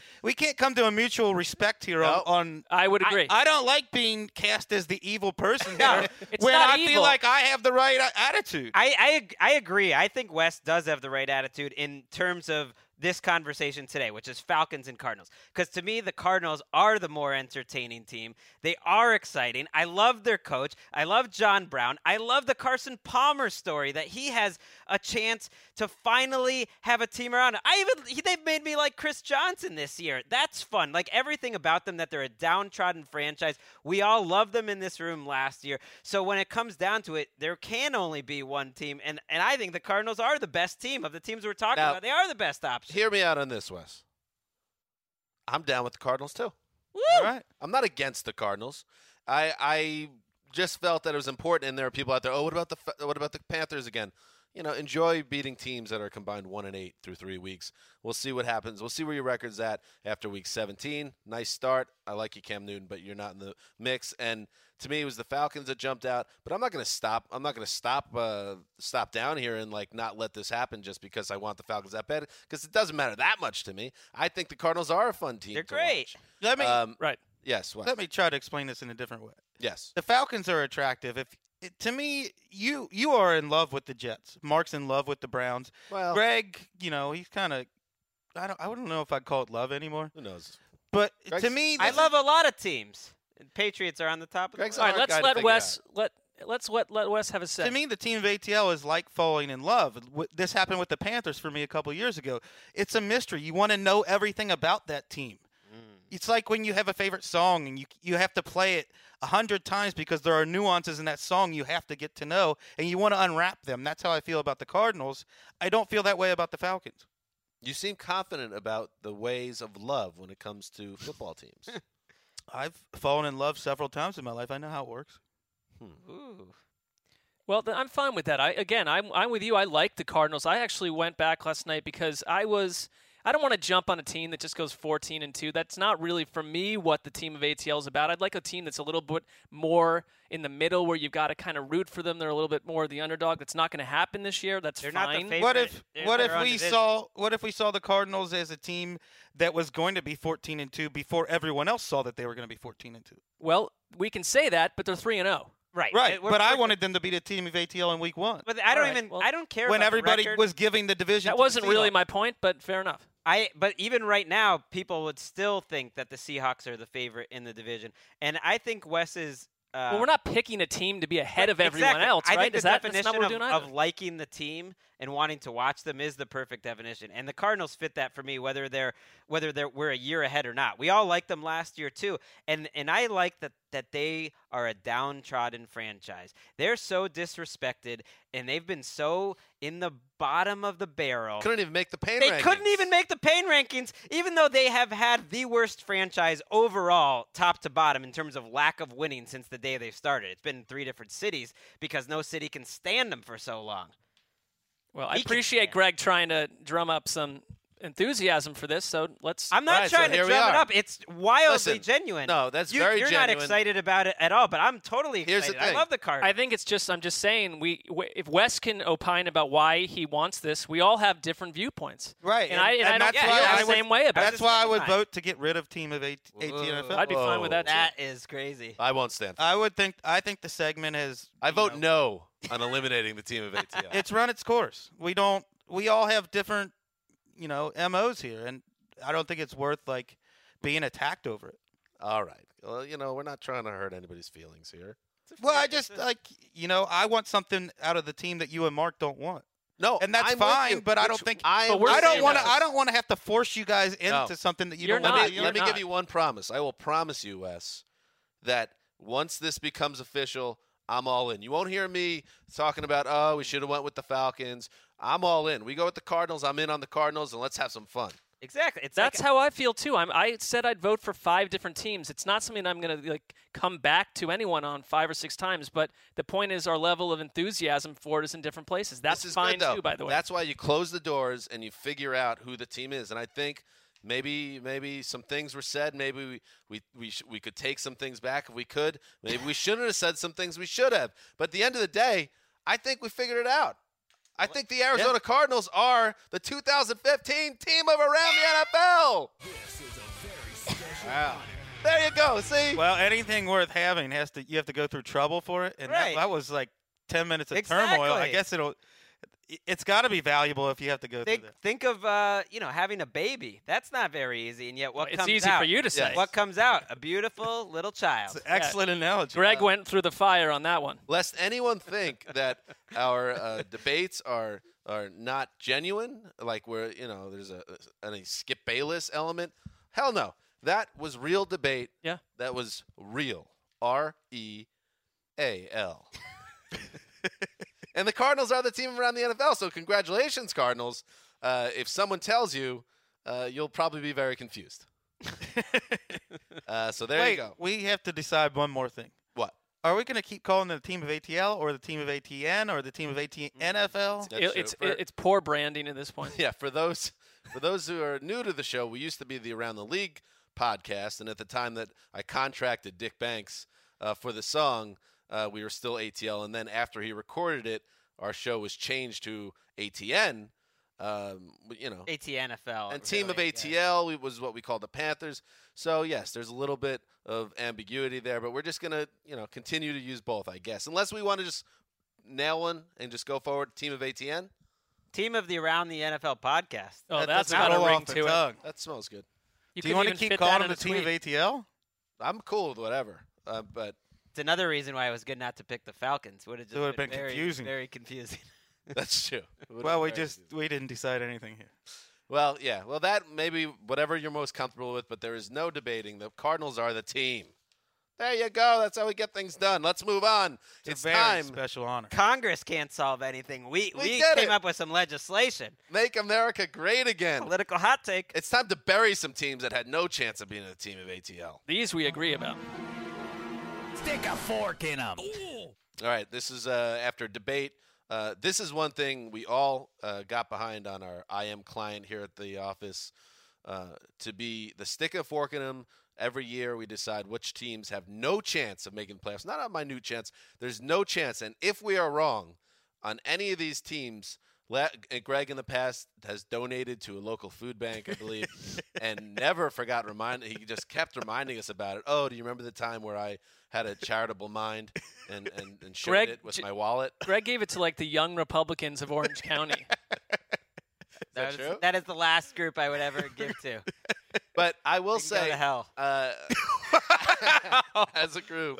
a mutual respect here No. on I would agree. I don't like being cast as the evil person No, here it's when not I feel evil. like I have the right attitude. I agree. I think West does have the right attitude in terms of this conversation today, which is Falcons and Cardinals. Because to me, the Cardinals are the more entertaining team. They are exciting. I love their coach. I love John Brown. I love the Carson Palmer story that he has a chance to finally have a team around him. They've made me like Chris Johnson this year. That's fun. Like everything about them, that they're a downtrodden franchise. We all loved them in this room last year. So when it comes down to it, there can only be one team. And I think the Cardinals are the best team of the teams we're talking Now- about. They are the best option. Hear me out on this, Wes. I'm down with the Cardinals too. All right. I'm not against the Cardinals. I just felt that it was important, and there are people out there. Oh, what about the Panthers again? You know, enjoy beating teams that are combined 1-8 through 3 weeks. We'll see what happens. We'll see where your record's at after week 17. Nice start. I like you, Cam Newton, but you're not in the mix. And to me, it was the Falcons that jumped out. But I'm not going to stop. I'm not going to stop down here and like not let this happen just because I want the Falcons that bad. Because it doesn't matter that much to me. I think the Cardinals are a fun team. They're to great. watch. right. Yes, Wes. Let me try to explain this in a different way. Yes. The Falcons are attractive. To me, you are in love with the Jets. Mark's in love with the Browns. Well, Greg, he's kind of I don't know if I'd call it love anymore. who knows? But Greg's- to me, I love a lot of teams. Patriots are on the top of the Greg's list. All right, hard let's guy to let figure Wes let Wes have a say. to me, the team of ATL is like falling in love. This happened with the Panthers for me a couple years ago. It's a mystery. You want to know everything about that team. It's like when you have a favorite song and you have to play it 100 times because there are nuances in that song you have to get to know, and you want to unwrap them. That's how I feel about the Cardinals. I don't feel that way about the Falcons. You seem confident about the ways of love when it comes to football teams. I've fallen in love several times in my life. I know how it works. Ooh. Well, then I'm fine with that. I'm with you. I like the Cardinals. I actually went back last night because I don't want to jump on a team that just goes 14-2. That's not really for me what the team of ATL is about. I'd like a team that's a little bit more in the middle where you've got to kind of root for them. They're a little bit more the underdog. That's not going to happen this year. That's They're fine. not the favorite. What if They're on we division. saw the Cardinals as a team that was going to be 14-2 before everyone else saw that they were going to be 14-2? Well, we can say that, but they're 3-0. Right. Right, We're- but I we're- wanted them to be the team of ATL in week 1 But I don't All right, even. well, I don't care when about everybody the record. was giving the division. That to the wasn't really Seahawks. my point, but fair enough. But even right now, people would still think that the Seahawks are the favorite in the division, and I think Wes is. Well, we're not picking a team to be ahead of everyone Exactly. else, I right? think Is the that's definition not what we're doing of either. liking the team and wanting to watch them is the perfect definition. And the Cardinals fit that for me, whether we're a year ahead or not. We all liked them last year too, and I like that they are a downtrodden franchise. They're so disrespected, and they've been so in the bottom of the barrel. Couldn't even make the pain They rankings. couldn't even make the pain rankings, even though they have had the worst franchise overall, top to bottom, in terms of lack of winning since the day they started. It's been in 3 different cities because no city can stand them for so long. Well, I He can appreciate stand. Greg trying to drum up some enthusiasm for this, so let's. I'm not Right, so trying here to we drum it are. up. It's wildly Listen, genuine. no, that's very You're not genuine. excited about it at all, but I'm totally Here's excited. the thing. I love the Cardinals. I think it's just. I'm just saying. If Wes can opine about why he wants this, we all have different viewpoints. Right, And I don't that's feel why the I would- same way about That's it. why I would Fine. vote to get rid of team of ATNFL. I'd be fine with that too. That is crazy. I won't stand for it. I think the segment has. I vote no on eliminating the team of ATL. It's run its course. We all have different, MOs here, and I don't think it's worth like being attacked over it. All right. Well, we're not trying to hurt anybody's feelings here. Well, I just I want something out of the team that you and Mark don't want. No, And that's I'm with fine, you, but I which don't think I But am we're with I don't you want to. guys. I don't want to have to force you guys into No. something that you You're don't not. want to. You're Let me not. give you one promise. I will promise you, Wes, that once this becomes official, I'm all in. You won't hear me talking about, oh, we should have went with the Falcons. I'm all in. We go with the Cardinals. I'm in on the Cardinals, and let's have some fun. Exactly. That's how I feel too. I said I'd vote for 5 different teams. It's not something I'm going to come back to anyone on 5 or 6 times. But the point is, our level of enthusiasm for it is in different places. That's This is fine good, though. too, by the way. That's why you close the doors and you figure out who the team is. And I think maybe some things were said. Maybe we could take some things back if we could. Maybe we shouldn't have said some things we should have. But at the end of the day, I think we figured it out. I think the Arizona Cardinals are the 2015 team of around the NFL. This is a very special Wow. honor. There you go. See? Well, anything worth having you have to go through trouble for it, and Right. that was like 10 minutes of turmoil. I Exactly. guess it's got to be valuable if you have to go through that. Think of having a baby. That's not very easy, and yet what It's comes easy out? for you to say. What comes out? A beautiful little child. It's an excellent analogy. Greg went through the fire on that one. Lest anyone think that our debates are not genuine, like there's a Skip Bayless element. Hell no. That was real debate. Yeah. That was real. REAL. And the Cardinals are the team around the NFL, so congratulations, Cardinals. If someone tells you, you'll probably be very confused. So there Wait, you go. we have to decide one more thing. What? Are we going to keep calling it the team of ATL or the team of ATN or the team of ATN NFL? That's true. It's poor branding at this point. Yeah, for those who are new to the show, we used to be the Around the League podcast, and at the time that I contracted Dick Banks for the song, we were still ATL, and then after he recorded it, our show was changed to ATN. ATNFL. And team of really, ATL was what we called the Panthers. So yes, there's a little bit of ambiguity there, but we're just gonna continue to use both, I guess, unless we want to just nail one and just go forward. Team of ATN. Team of the Around the NFL podcast. Oh, That that's doesn't got a roll ring off the to it. tongue. That smells good. You Do you couldn't want to even keep fit calling that them in the a team of tweet. ATL? I'm cool with whatever, but It's another reason why it was good not to pick the Falcons. Would have just It would've been been very, confusing. very confusing. that's true. It would've Well, been very we didn't decide anything here. Well, yeah. Well, that maybe whatever you're most comfortable with, but there is no debating. The Cardinals are the team. There you go. That's how we get things done. Let's move on. It's a very time. special honor. Congress can't solve anything. We did came it. up with some legislation. Make America great again. Political hot take. It's time to bury some teams that had no chance of being a team of ATL. These we agree about. Stick a fork in them. All right. This is after debate. This is one thing we all got behind on our IM client here at the office to be the stick a fork in them. Every year we decide which teams have no chance of making the playoffs. Not a minute chance. There's no chance. And if we are wrong on any of these teams, Greg in the past has donated to a local food bank, I believe, and never forgot he just kept reminding us about it. Oh, do you remember the time where I had a charitable mind and showed Greg, it with my wallet? Greg gave it to like the young Republicans of Orange County. that true? That is the last group I would ever give to. But I will They can go say, to hell. as a group,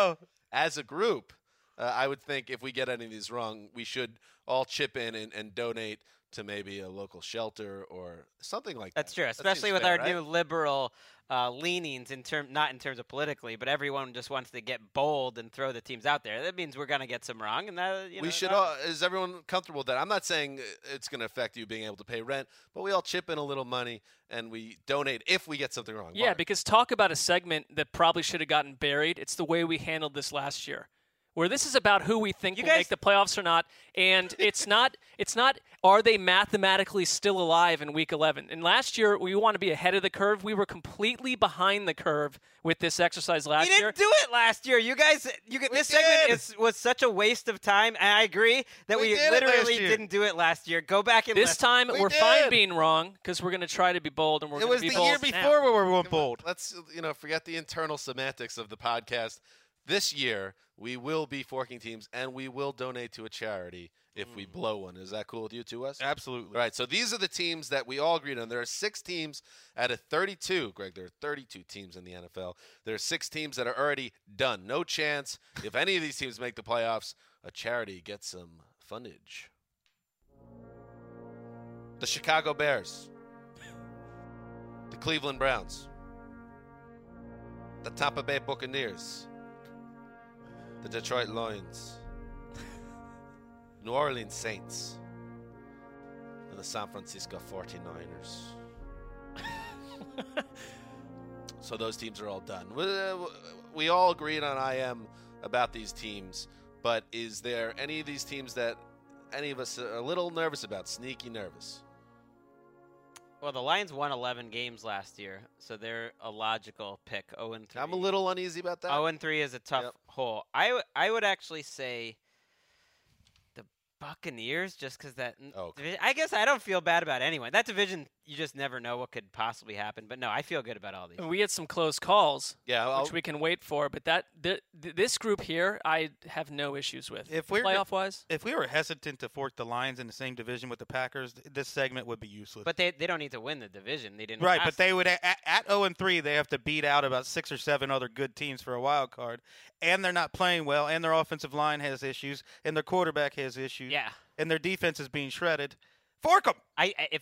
I would think if we get any of these wrong, we should all chip in and donate to maybe a local shelter or something like That's that. true, That especially seems with fair, our right? new liberal leanings not in terms of politically, but everyone just wants to get bold and throw the teams out there. That means we're going to get some wrong, and that We should all. Is everyone comfortable with that? I'm not saying it's going to affect you being able to pay rent, but we all chip in a little money and we donate if we get something wrong. Yeah, Mark. because talk about a segment that probably should have gotten buried. It's the way we handled this last year, where this is about who we think You will guys- make the playoffs or not, and it's not are they mathematically still alive in Week 11? And last year we want to be ahead of the curve. We were completely behind the curve with this exercise last We year. didn't do it last year. You guys, this segment was such a waste of time, and I agree that We we did it last literally year. didn't do it last year. Go back and This listen. time We we're did. fine being wrong because we're going to try to be bold and we're It going was to be the bold year now. before we were bold. Let's forget the internal semantics of the podcast. This year we will be forking teams and we will donate to a charity if we blow one. Is that cool with you two, Wes? Absolutely. All right, so these are the teams that we all agreed on. There are 6 teams out of 32. Greg, there are 32 teams in the NFL. There are 6 teams that are already done. No chance. If any of these teams make the playoffs, a charity gets some fundage. The Chicago Bears. The Cleveland Browns. The Tampa Bay Buccaneers. the Detroit Lions, New Orleans Saints, and the San Francisco 49ers. So those teams are all done. We all agreed on IM about these teams, but is there any of these teams that any of us are a little nervous about, sneaky nervous? Well, the Lions won 11 games last year, so they're a logical pick. 0-3. I'm a little uneasy about that. 0-3 is a tough hole. I would actually say the Buccaneers, just because that. Okay. I guess I don't feel bad about anyone. That division, you just never know what could possibly happen. But no, I feel good about all these. And we get some close calls, Yeah, which we can wait for. But this group here, I have no issues with. If we're playoff-wise, if we were hesitant to fork the Lions in the same division with the Packers, this segment would be useless. But they don't need to win the division. They didn't. Right, last but they would at 0-3, they have to beat out about 6 or 7 other good teams for a wild card, and they're not playing well, and their offensive line has issues, and their quarterback has issues, Yeah. and their defense is being shredded. Fork them. If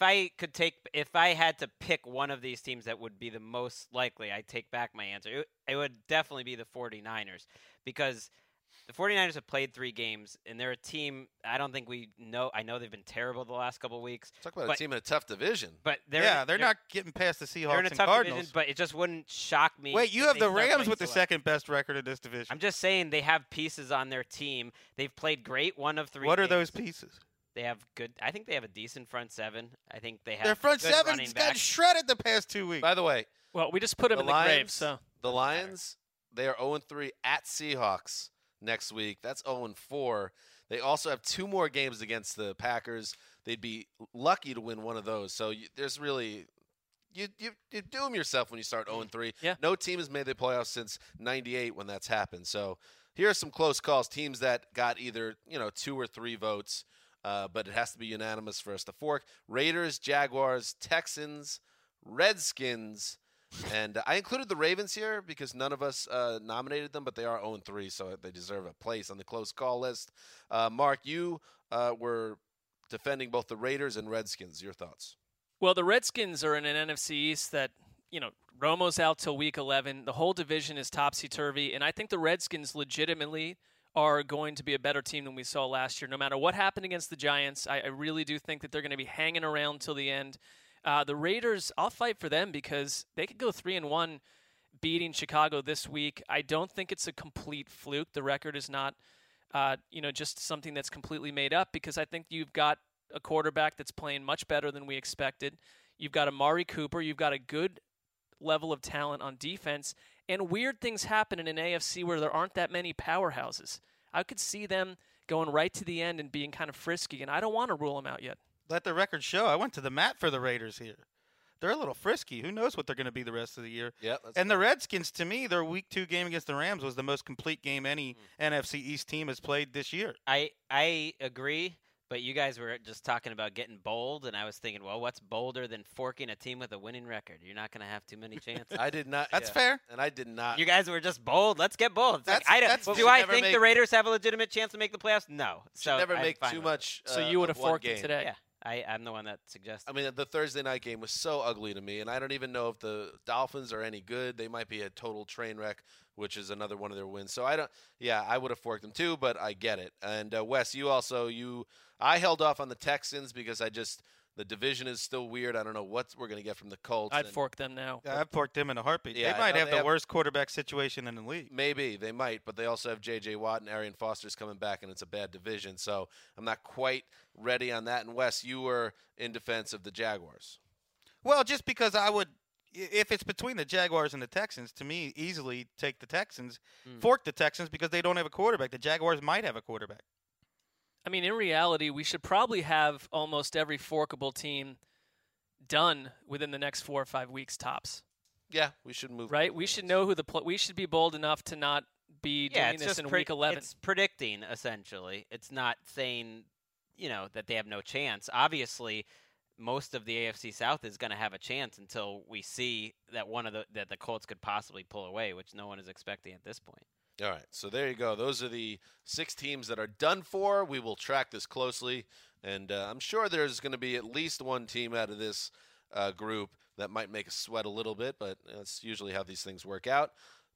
I had to pick one of these teams that would be the most likely, I'd take back my answer. It would definitely be the 49ers, because the 49ers have played 3 games, and they're a team I don't think we know. I know they've been terrible the last couple of weeks. talk about a team in a tough division. But They're not getting past the they're Seahawks in a and tough Cardinals. division, but it just wouldn't shock me. Wait, you if have they the start Rams playing with the so well. second best record in this division. I'm just saying they have pieces on their team. They've played great 1 of 3 What are games. those pieces? They have good. I think they have a decent front 7. I think they have Their front good 7's running got backs. shredded the past 2 weeks. By the way, well, we just put them the in the grave. Lions, So the Lions, they are 0-3 at Seahawks next week. That's 0-4. They also have 2 more games against the Packers. They'd be lucky to win one of those. So there's really you doom yourself when you start 0-3. Yeah. No team has made the playoffs since '98 when that's happened. So here are some close calls. Teams that got either 2 or 3 votes, but it has to be unanimous for us to fork. Raiders, Jaguars, Texans, Redskins. And I included the Ravens here because none of us nominated them, but they are 0-3, so they deserve a place on the close call list. Mark, you were defending both the Raiders and Redskins. Your thoughts? Well, the Redskins are in an NFC East that, Romo's out till week 11. The whole division is topsy-turvy, and I think the Redskins legitimately are going to be a better team than we saw last year. No matter what happened against the Giants, I really do think that they're going to be hanging around till the end. The Raiders, I'll fight for them because they could go 3-1 beating Chicago this week. I don't think it's a complete fluke. The record is not, just something that's completely made up because I think you've got a quarterback that's playing much better than we expected. You've got Amari Cooper. You've got a good level of talent on defense. And weird things happen in an AFC where there aren't that many powerhouses. I could see them going right to the end and being kind of frisky, and I don't want to rule them out yet. Let the record show. I went to the mat for the Raiders here. They're a little frisky. Who knows what they're going to be the rest of the year? Yeah. And the Redskins, to me, their Week 2 game against the Rams was the most complete game any NFC East team has played this year. I agree, but you guys were just talking about getting bold, and I was thinking, well, what's bolder than forking a team with a winning record? You're not going to have too many chances. I did not. That's yeah. fair. And I did not. You guys were just bold. Let's get bold. It's like, That's- do we I never think make- the Raiders have a legitimate chance to make the playoffs? No. So never I'm make fine too with it. much. So you would have of one forked it game. today. Yeah. I'm the one that suggested. I mean, the Thursday night game was so ugly to me, and I don't even know if the Dolphins are any good. They might be a total train wreck, which is another one of their wins. So I don't. Yeah, I would have forked them too, but I get it. And Wes, I held off on the Texans because the division is still weird. I don't know what we're going to get from the Colts. I'd and fork them now. Yeah, I've forked them in a heartbeat. Yeah, they might I know have they the have- worst quarterback situation in the league. Maybe they might, but they also have J.J. Watt and Arian Foster's coming back, and it's a bad division. So I'm not quite ready on that. And Wes, you were in defense of the Jaguars. Well, just because I would, if it's between the Jaguars and the Texans, to me, easily take the Texans, fork the Texans because they don't have a quarterback. The Jaguars might have a quarterback. I mean, in reality, we should probably have almost every forkable team done within the next 4 or 5 weeks tops, Yeah, we should move. right? We should know who we should be bold enough to not be yeah, doing it's this just in week 11. It's predicting essentially. It's not saying, that they have no chance. Obviously, most of the AFC South is going to have a chance until we see that that the Colts could possibly pull away, which no one is expecting at this point. All right, so there you go. Those are the 6 teams that are done for. We will track this closely, and I'm sure there's going to be at least one team out of this group that might make us sweat a little bit, but that's usually how these things work out.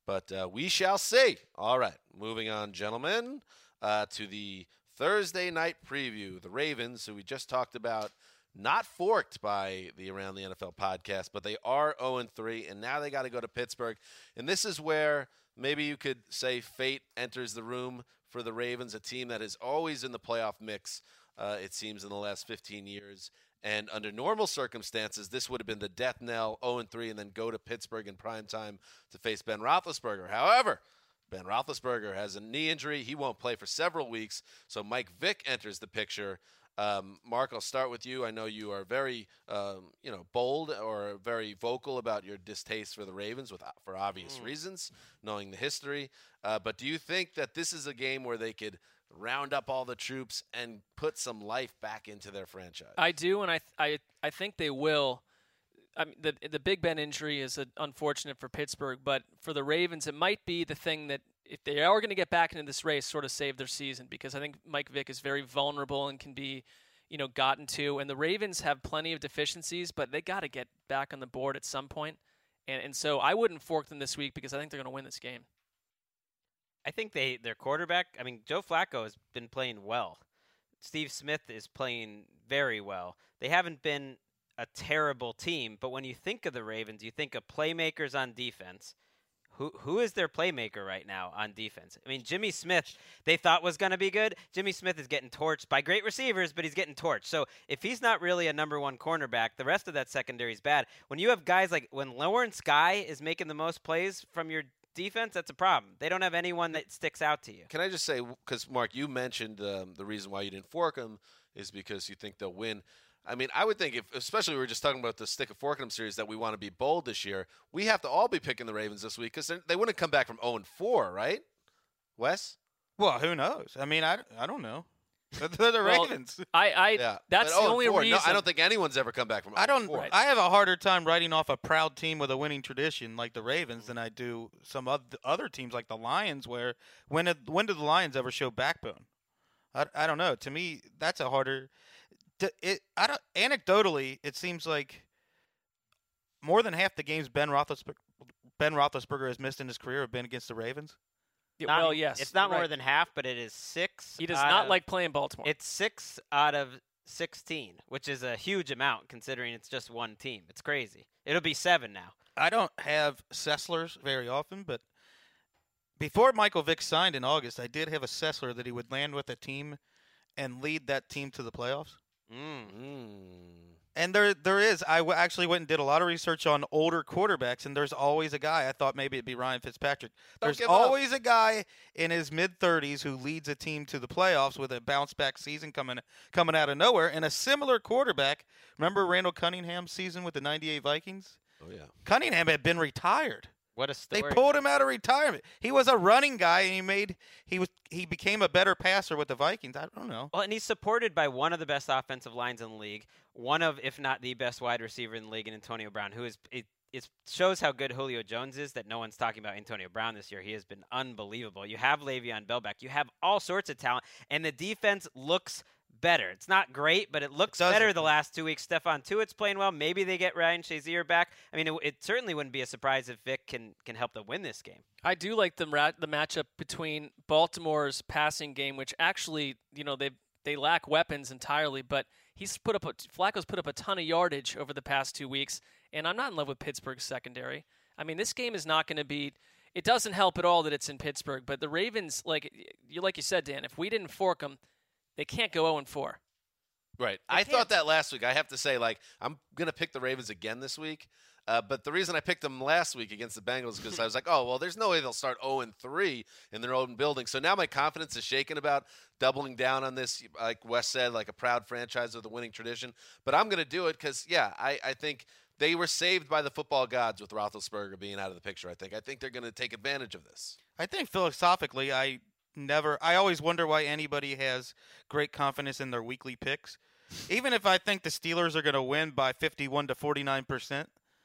But we shall see. All right, moving on, gentlemen, to the Thursday night preview. The Ravens, who we just talked about, not forked by the Around the NFL podcast, but they are 0-3, and now they got to go to Pittsburgh. And this is where maybe you could say fate enters the room for the Ravens, a team that is always in the playoff mix, it seems, in the last 15 years. And under normal circumstances, this would have been the death knell, 0-3, and then go to Pittsburgh in primetime to face Ben Roethlisberger. However, Ben Roethlisberger has a knee injury. He won't play for several weeks, so Mike Vick enters the picture. Mark, I'll start with you. I know you are very, bold or very vocal about your distaste for the Ravens for obvious reasons, knowing the history. But do you think that this is a game where they could round up all the troops and put some life back into their franchise? I do, and I think they will. I mean, the Big Ben injury is unfortunate for Pittsburgh, but for the Ravens, it might be the thing that, if they are going to get back into this race, sort of save their season, because I think Mike Vick is very vulnerable and can be, gotten to. And the Ravens have plenty of deficiencies, but they got to get back on the board at some point. And so I wouldn't fork them this week because I think they're going to win this game. I think their quarterback, Joe Flacco has been playing well. Steve Smith is playing very well. They haven't been a terrible team, but when you think of the Ravens, you think of playmakers on defense. Who is their playmaker right now on defense? Jimmy Smith, they thought was going to be good. Jimmy Smith is getting torched by great receivers, but he's getting torched. So if he's not really a number one cornerback, the rest of that secondary is bad. When you have guys like when Lawrence Guy is making the most plays from your defense, that's a problem. They don't have anyone that sticks out to you. Can I just say, because, Mark, you mentioned the reason why you didn't fork them is because you think they'll win. I would think, especially we were just talking about the Stick of Forking 'em series, that we want to be bold this year. We have to all be picking the Ravens this week because they wouldn't come back from 0-4, right? Wes? Well, who knows? I don't know. They're the Ravens. Yeah. That's the only reason. No, I don't think anyone's ever come back from 0-4. I have a harder time writing off a proud team with a winning tradition like the Ravens than I do some other teams like the Lions, where when did the Lions ever show backbone? I don't know. To me, that's a harder. Anecdotally, it seems like more than half the games Ben Roethlisberger has missed in his career have been against the Ravens. Well, yes. It's not more than half, but it is 6. He does not like playing Baltimore. It's 6 out of 16, which is a huge amount considering it's just one team. It's crazy. It'll be 7 now. I don't have Sesslers very often, but before Michael Vick signed in August, I did have a Sessler that he would land with a team and lead that team to the playoffs. And there is. I actually went and did a lot of research on older quarterbacks, and there's always a guy. I thought maybe it'd be Ryan Fitzpatrick. There's always a guy in his mid-30s who leads a team to the playoffs with a bounce-back season coming out of nowhere, and a similar quarterback. Remember Randall Cunningham's season with the 98 Vikings? Oh, yeah. Cunningham had been retired. What a story. They pulled him out of retirement. He was a running guy, and he became a better passer with the Vikings. I don't know. Well, and he's supported by one of the best offensive lines in the league, one of, if not the best wide receiver in the league, in Antonio Brown, who is it shows how good Julio Jones is that no one's talking about Antonio Brown this year. He has been unbelievable. You have Le'Veon Bell back. You have all sorts of talent, and the defense looks better. It's not great, but it looks better the last 2 weeks. Stephon Tuitt's playing well. Maybe they get Ryan Shazier back. It certainly wouldn't be a surprise if Vic can help them win this game. I do like the matchup between Baltimore's passing game, which actually, they lack weapons entirely, but Flacco's put up a ton of yardage over the past 2 weeks, and I'm not in love with Pittsburgh's secondary. This game is not going to be. It doesn't help at all that it's in Pittsburgh, but the Ravens, like you said, Dan, if we didn't fork them, they can't go 0-4. Right. I thought that last week. I have to say, I'm going to pick the Ravens again this week. But the reason I picked them last week against the Bengals is because I was like, oh, well, there's no way they'll start 0-3 in their own building. So now my confidence is shaken about doubling down on this, like Wes said, like a proud franchise with a winning tradition. But I'm going to do it because, I think they were saved by the football gods with Roethlisberger being out of the picture, I think they're going to take advantage of this. I think philosophically, I always wonder why anybody has great confidence in their weekly picks. Even if I think the Steelers are going to win by 51 to 49%,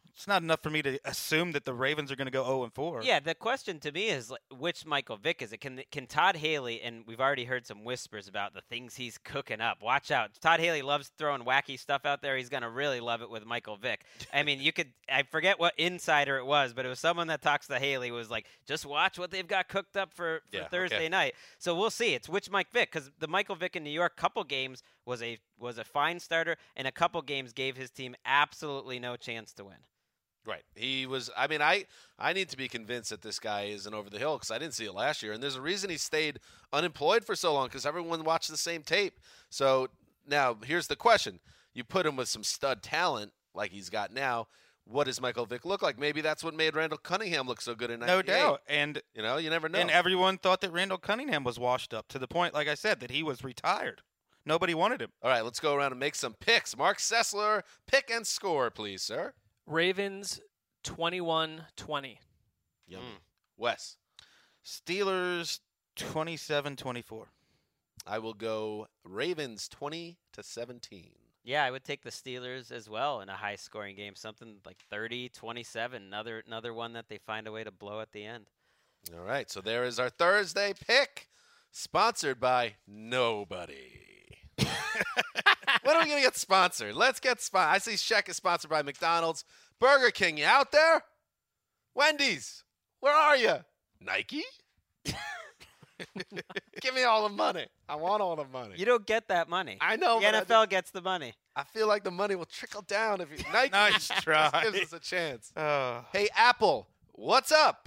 It's not enough for me to assume that the Ravens are going to go 0-4. Yeah, the question to me is like, which Michael Vick is it? Can Todd Haley, and we've already heard some whispers about the things he's cooking up. Watch out. Todd Haley loves throwing wacky stuff out there. He's going to really love it with Michael Vick. I mean, I forget what insider it was, but it was someone that talks to Haley was like, just watch what they've got cooked up for Thursday night. So we'll see. It's which Mike Vick, because the Michael Vick in New York couple games was a fine starter, and a couple games gave his team absolutely no chance to win. Right. He was. I mean, I need to be convinced that this guy isn't over the hill because I didn't see it last year. And there's a reason he stayed unemployed for so long because everyone watched the same tape. So now here's the question. You put him with some stud talent like he's got now. What does Michael Vick look like? Maybe that's what made Randall Cunningham look so good in 98. No doubt. And, you know, you never know. And everyone thought that Randall Cunningham was washed up to the point, like I said, that he was retired. Nobody wanted him. All right, let's go around and make some picks. Mark Sessler, pick and score, please, sir. Ravens 21-20. Yummy. Wes. Steelers 27-24. I will go Ravens 20-17. Yeah, I would take the Steelers as well in a high-scoring game, something like 30-27. Another one that they find a way to blow at the end. All right, so there is our Thursday pick, sponsored by nobody. When are we going to get sponsored? Let's get sponsored. I see Sheck is sponsored by McDonald's. Burger King, you out there? Wendy's, where are you? Nike? Give me all the money. I want all the money. You don't get that money. I know. The NFL gets the money. I feel like the money will trickle down if you Nike Nice try. gives us a chance. Oh. Hey, Apple, what's up?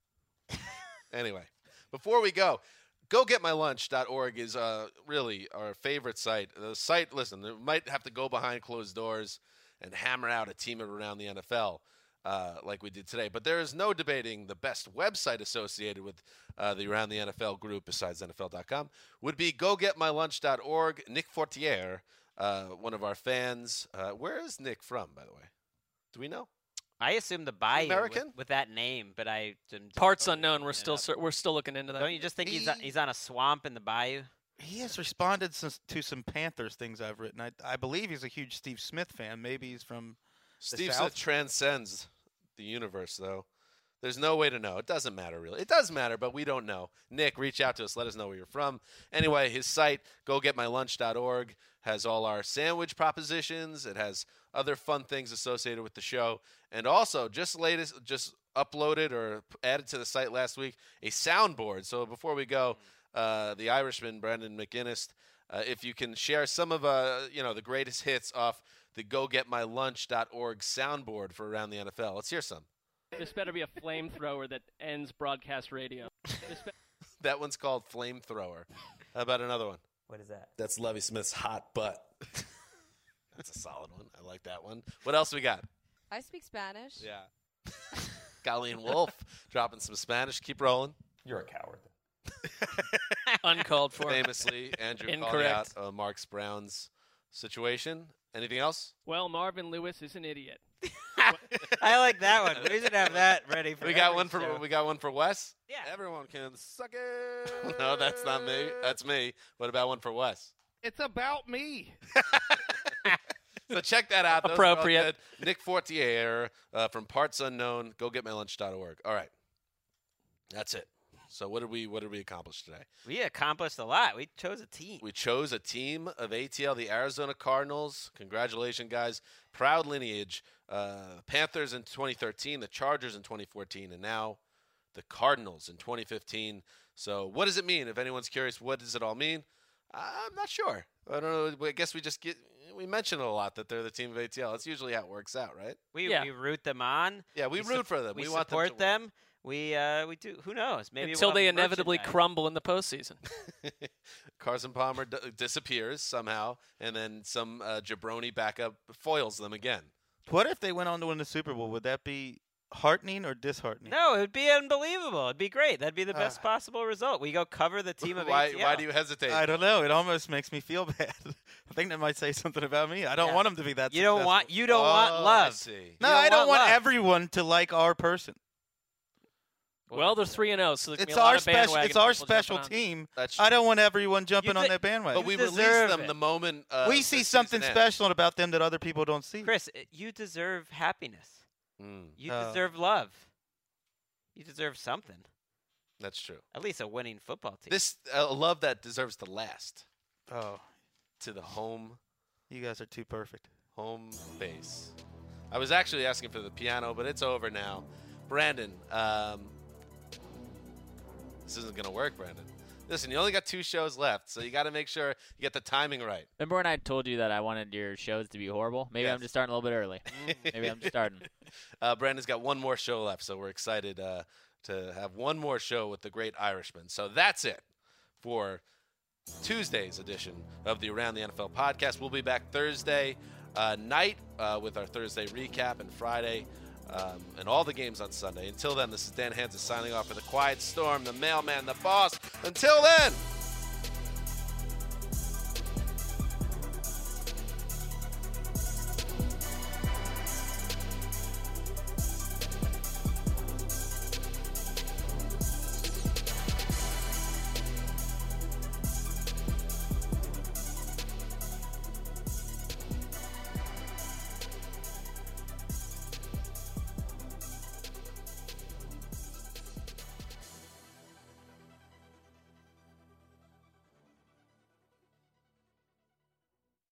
Anyway, before we go, GoGetMyLunch.org is really our favorite site. The site, listen, it might have to go behind closed doors and hammer out a team around the NFL like we did today. But there is no debating the best website associated with the Around the NFL group besides NFL.com would be GoGetMyLunch.org. Nick Fortier, one of our fans. Where is Nick from, by the way? Do we know? I assume the Bayou American? with that name, but Parts unknown. We're still looking into that. Don't you just think he's on a swamp in the Bayou? He has responded to some Panthers things I've written. I believe he's a huge Steve Smith fan. Maybe he's from Steve South. Smith transcends the universe, though. There's no way to know. It doesn't matter, really. It does matter, but we don't know. Nick, reach out to us. Let us know where you're from. Anyway, his site, GoGetMyLunch.org, has all our sandwich propositions. It has other fun things associated with the show. And also, just uploaded or added to the site last week, a soundboard. So before we go, the Irishman, Brandon McGinnis, if you can share some of the greatest hits off the GoGetMyLunch.org soundboard for Around the NFL. Let's hear some. This better be a flamethrower that ends broadcast radio. That one's called Flamethrower. How about another one? What is that? That's Lovie Smith's Hot Butt. That's a solid one. I like that one. What else we got? I speak Spanish. Yeah. Colleen Wolf dropping some Spanish. Keep rolling. You're a coward. Uncalled for. Famously, Andrew calling Incorrect. out Marks Brown's situation. Anything else? Well, Marvin Lewis is an idiot. I like that one. We should have that ready for We got every one for Wes? Yeah. Everyone can suck it. No, that's not me. That's me. What about one for Wes? It's about me. So check that out. Those are all Appropriate. good. Nick Fortier from Parts Unknown. GoGetMyLunch.org. All right. That's it. So what did we accomplish today? We accomplished a lot. We chose a team. We chose a team of ATL, the Arizona Cardinals. Congratulations, guys. Proud lineage. Panthers in 2013, the Chargers in 2014, and now the Cardinals in 2015. So what does it mean? If anyone's curious, what does it all mean? I'm not sure. I don't know. I guess we mention it a lot that they're the team of ATL. That's usually how it works out, right? We root them on. Yeah, we root for them. We want support them. them. We do. Who knows? Maybe Until we'll they have inevitably merchandise. crumble in the postseason. Carson Palmer disappears somehow, and then some jabroni backup foils them again. What if they went on to win the Super Bowl? Would that be heartening or disheartening? No, it would be unbelievable. It'd be great. That'd be the best possible result. We go cover the team of ATL. Why do you hesitate? I don't know. It almost makes me feel bad. I think that might say something about me. I don't want them to be that. You don't want Oh, love. I see. No, I don't want love. everyone to like our person. Well, they're 3-0, so there's It's be a lot our of special. bandwagon It's our people special jumping on. team. That's I don't want everyone jumping on that bandwagon. But we release deserve them it. the moment we the see season something ends. special about them that other people don't see. Chris, you deserve happiness. You deserve love. You deserve something. That's true. At least a winning football team. This love that deserves to last. Oh, to the home. You guys are too perfect. Home base. I was actually asking for the piano, but it's over now. Brandon, this isn't going to work, Brandon. Listen, you only got 2 shows left, so you got to make sure you get the timing right. Remember when I told you that I wanted your shows to be horrible? Maybe I'm just starting a little bit early. Maybe I'm just starting. Brandon's got 1 more show left, so we're excited to have 1 more show with the great Irishman. So that's it for Tuesday's edition of the Around the NFL podcast. We'll be back Thursday night with our Thursday recap and Friday and all the games on Sunday. Until then, this is Dan Hanzus signing off for the Quiet Storm, the mailman, the boss. Until then,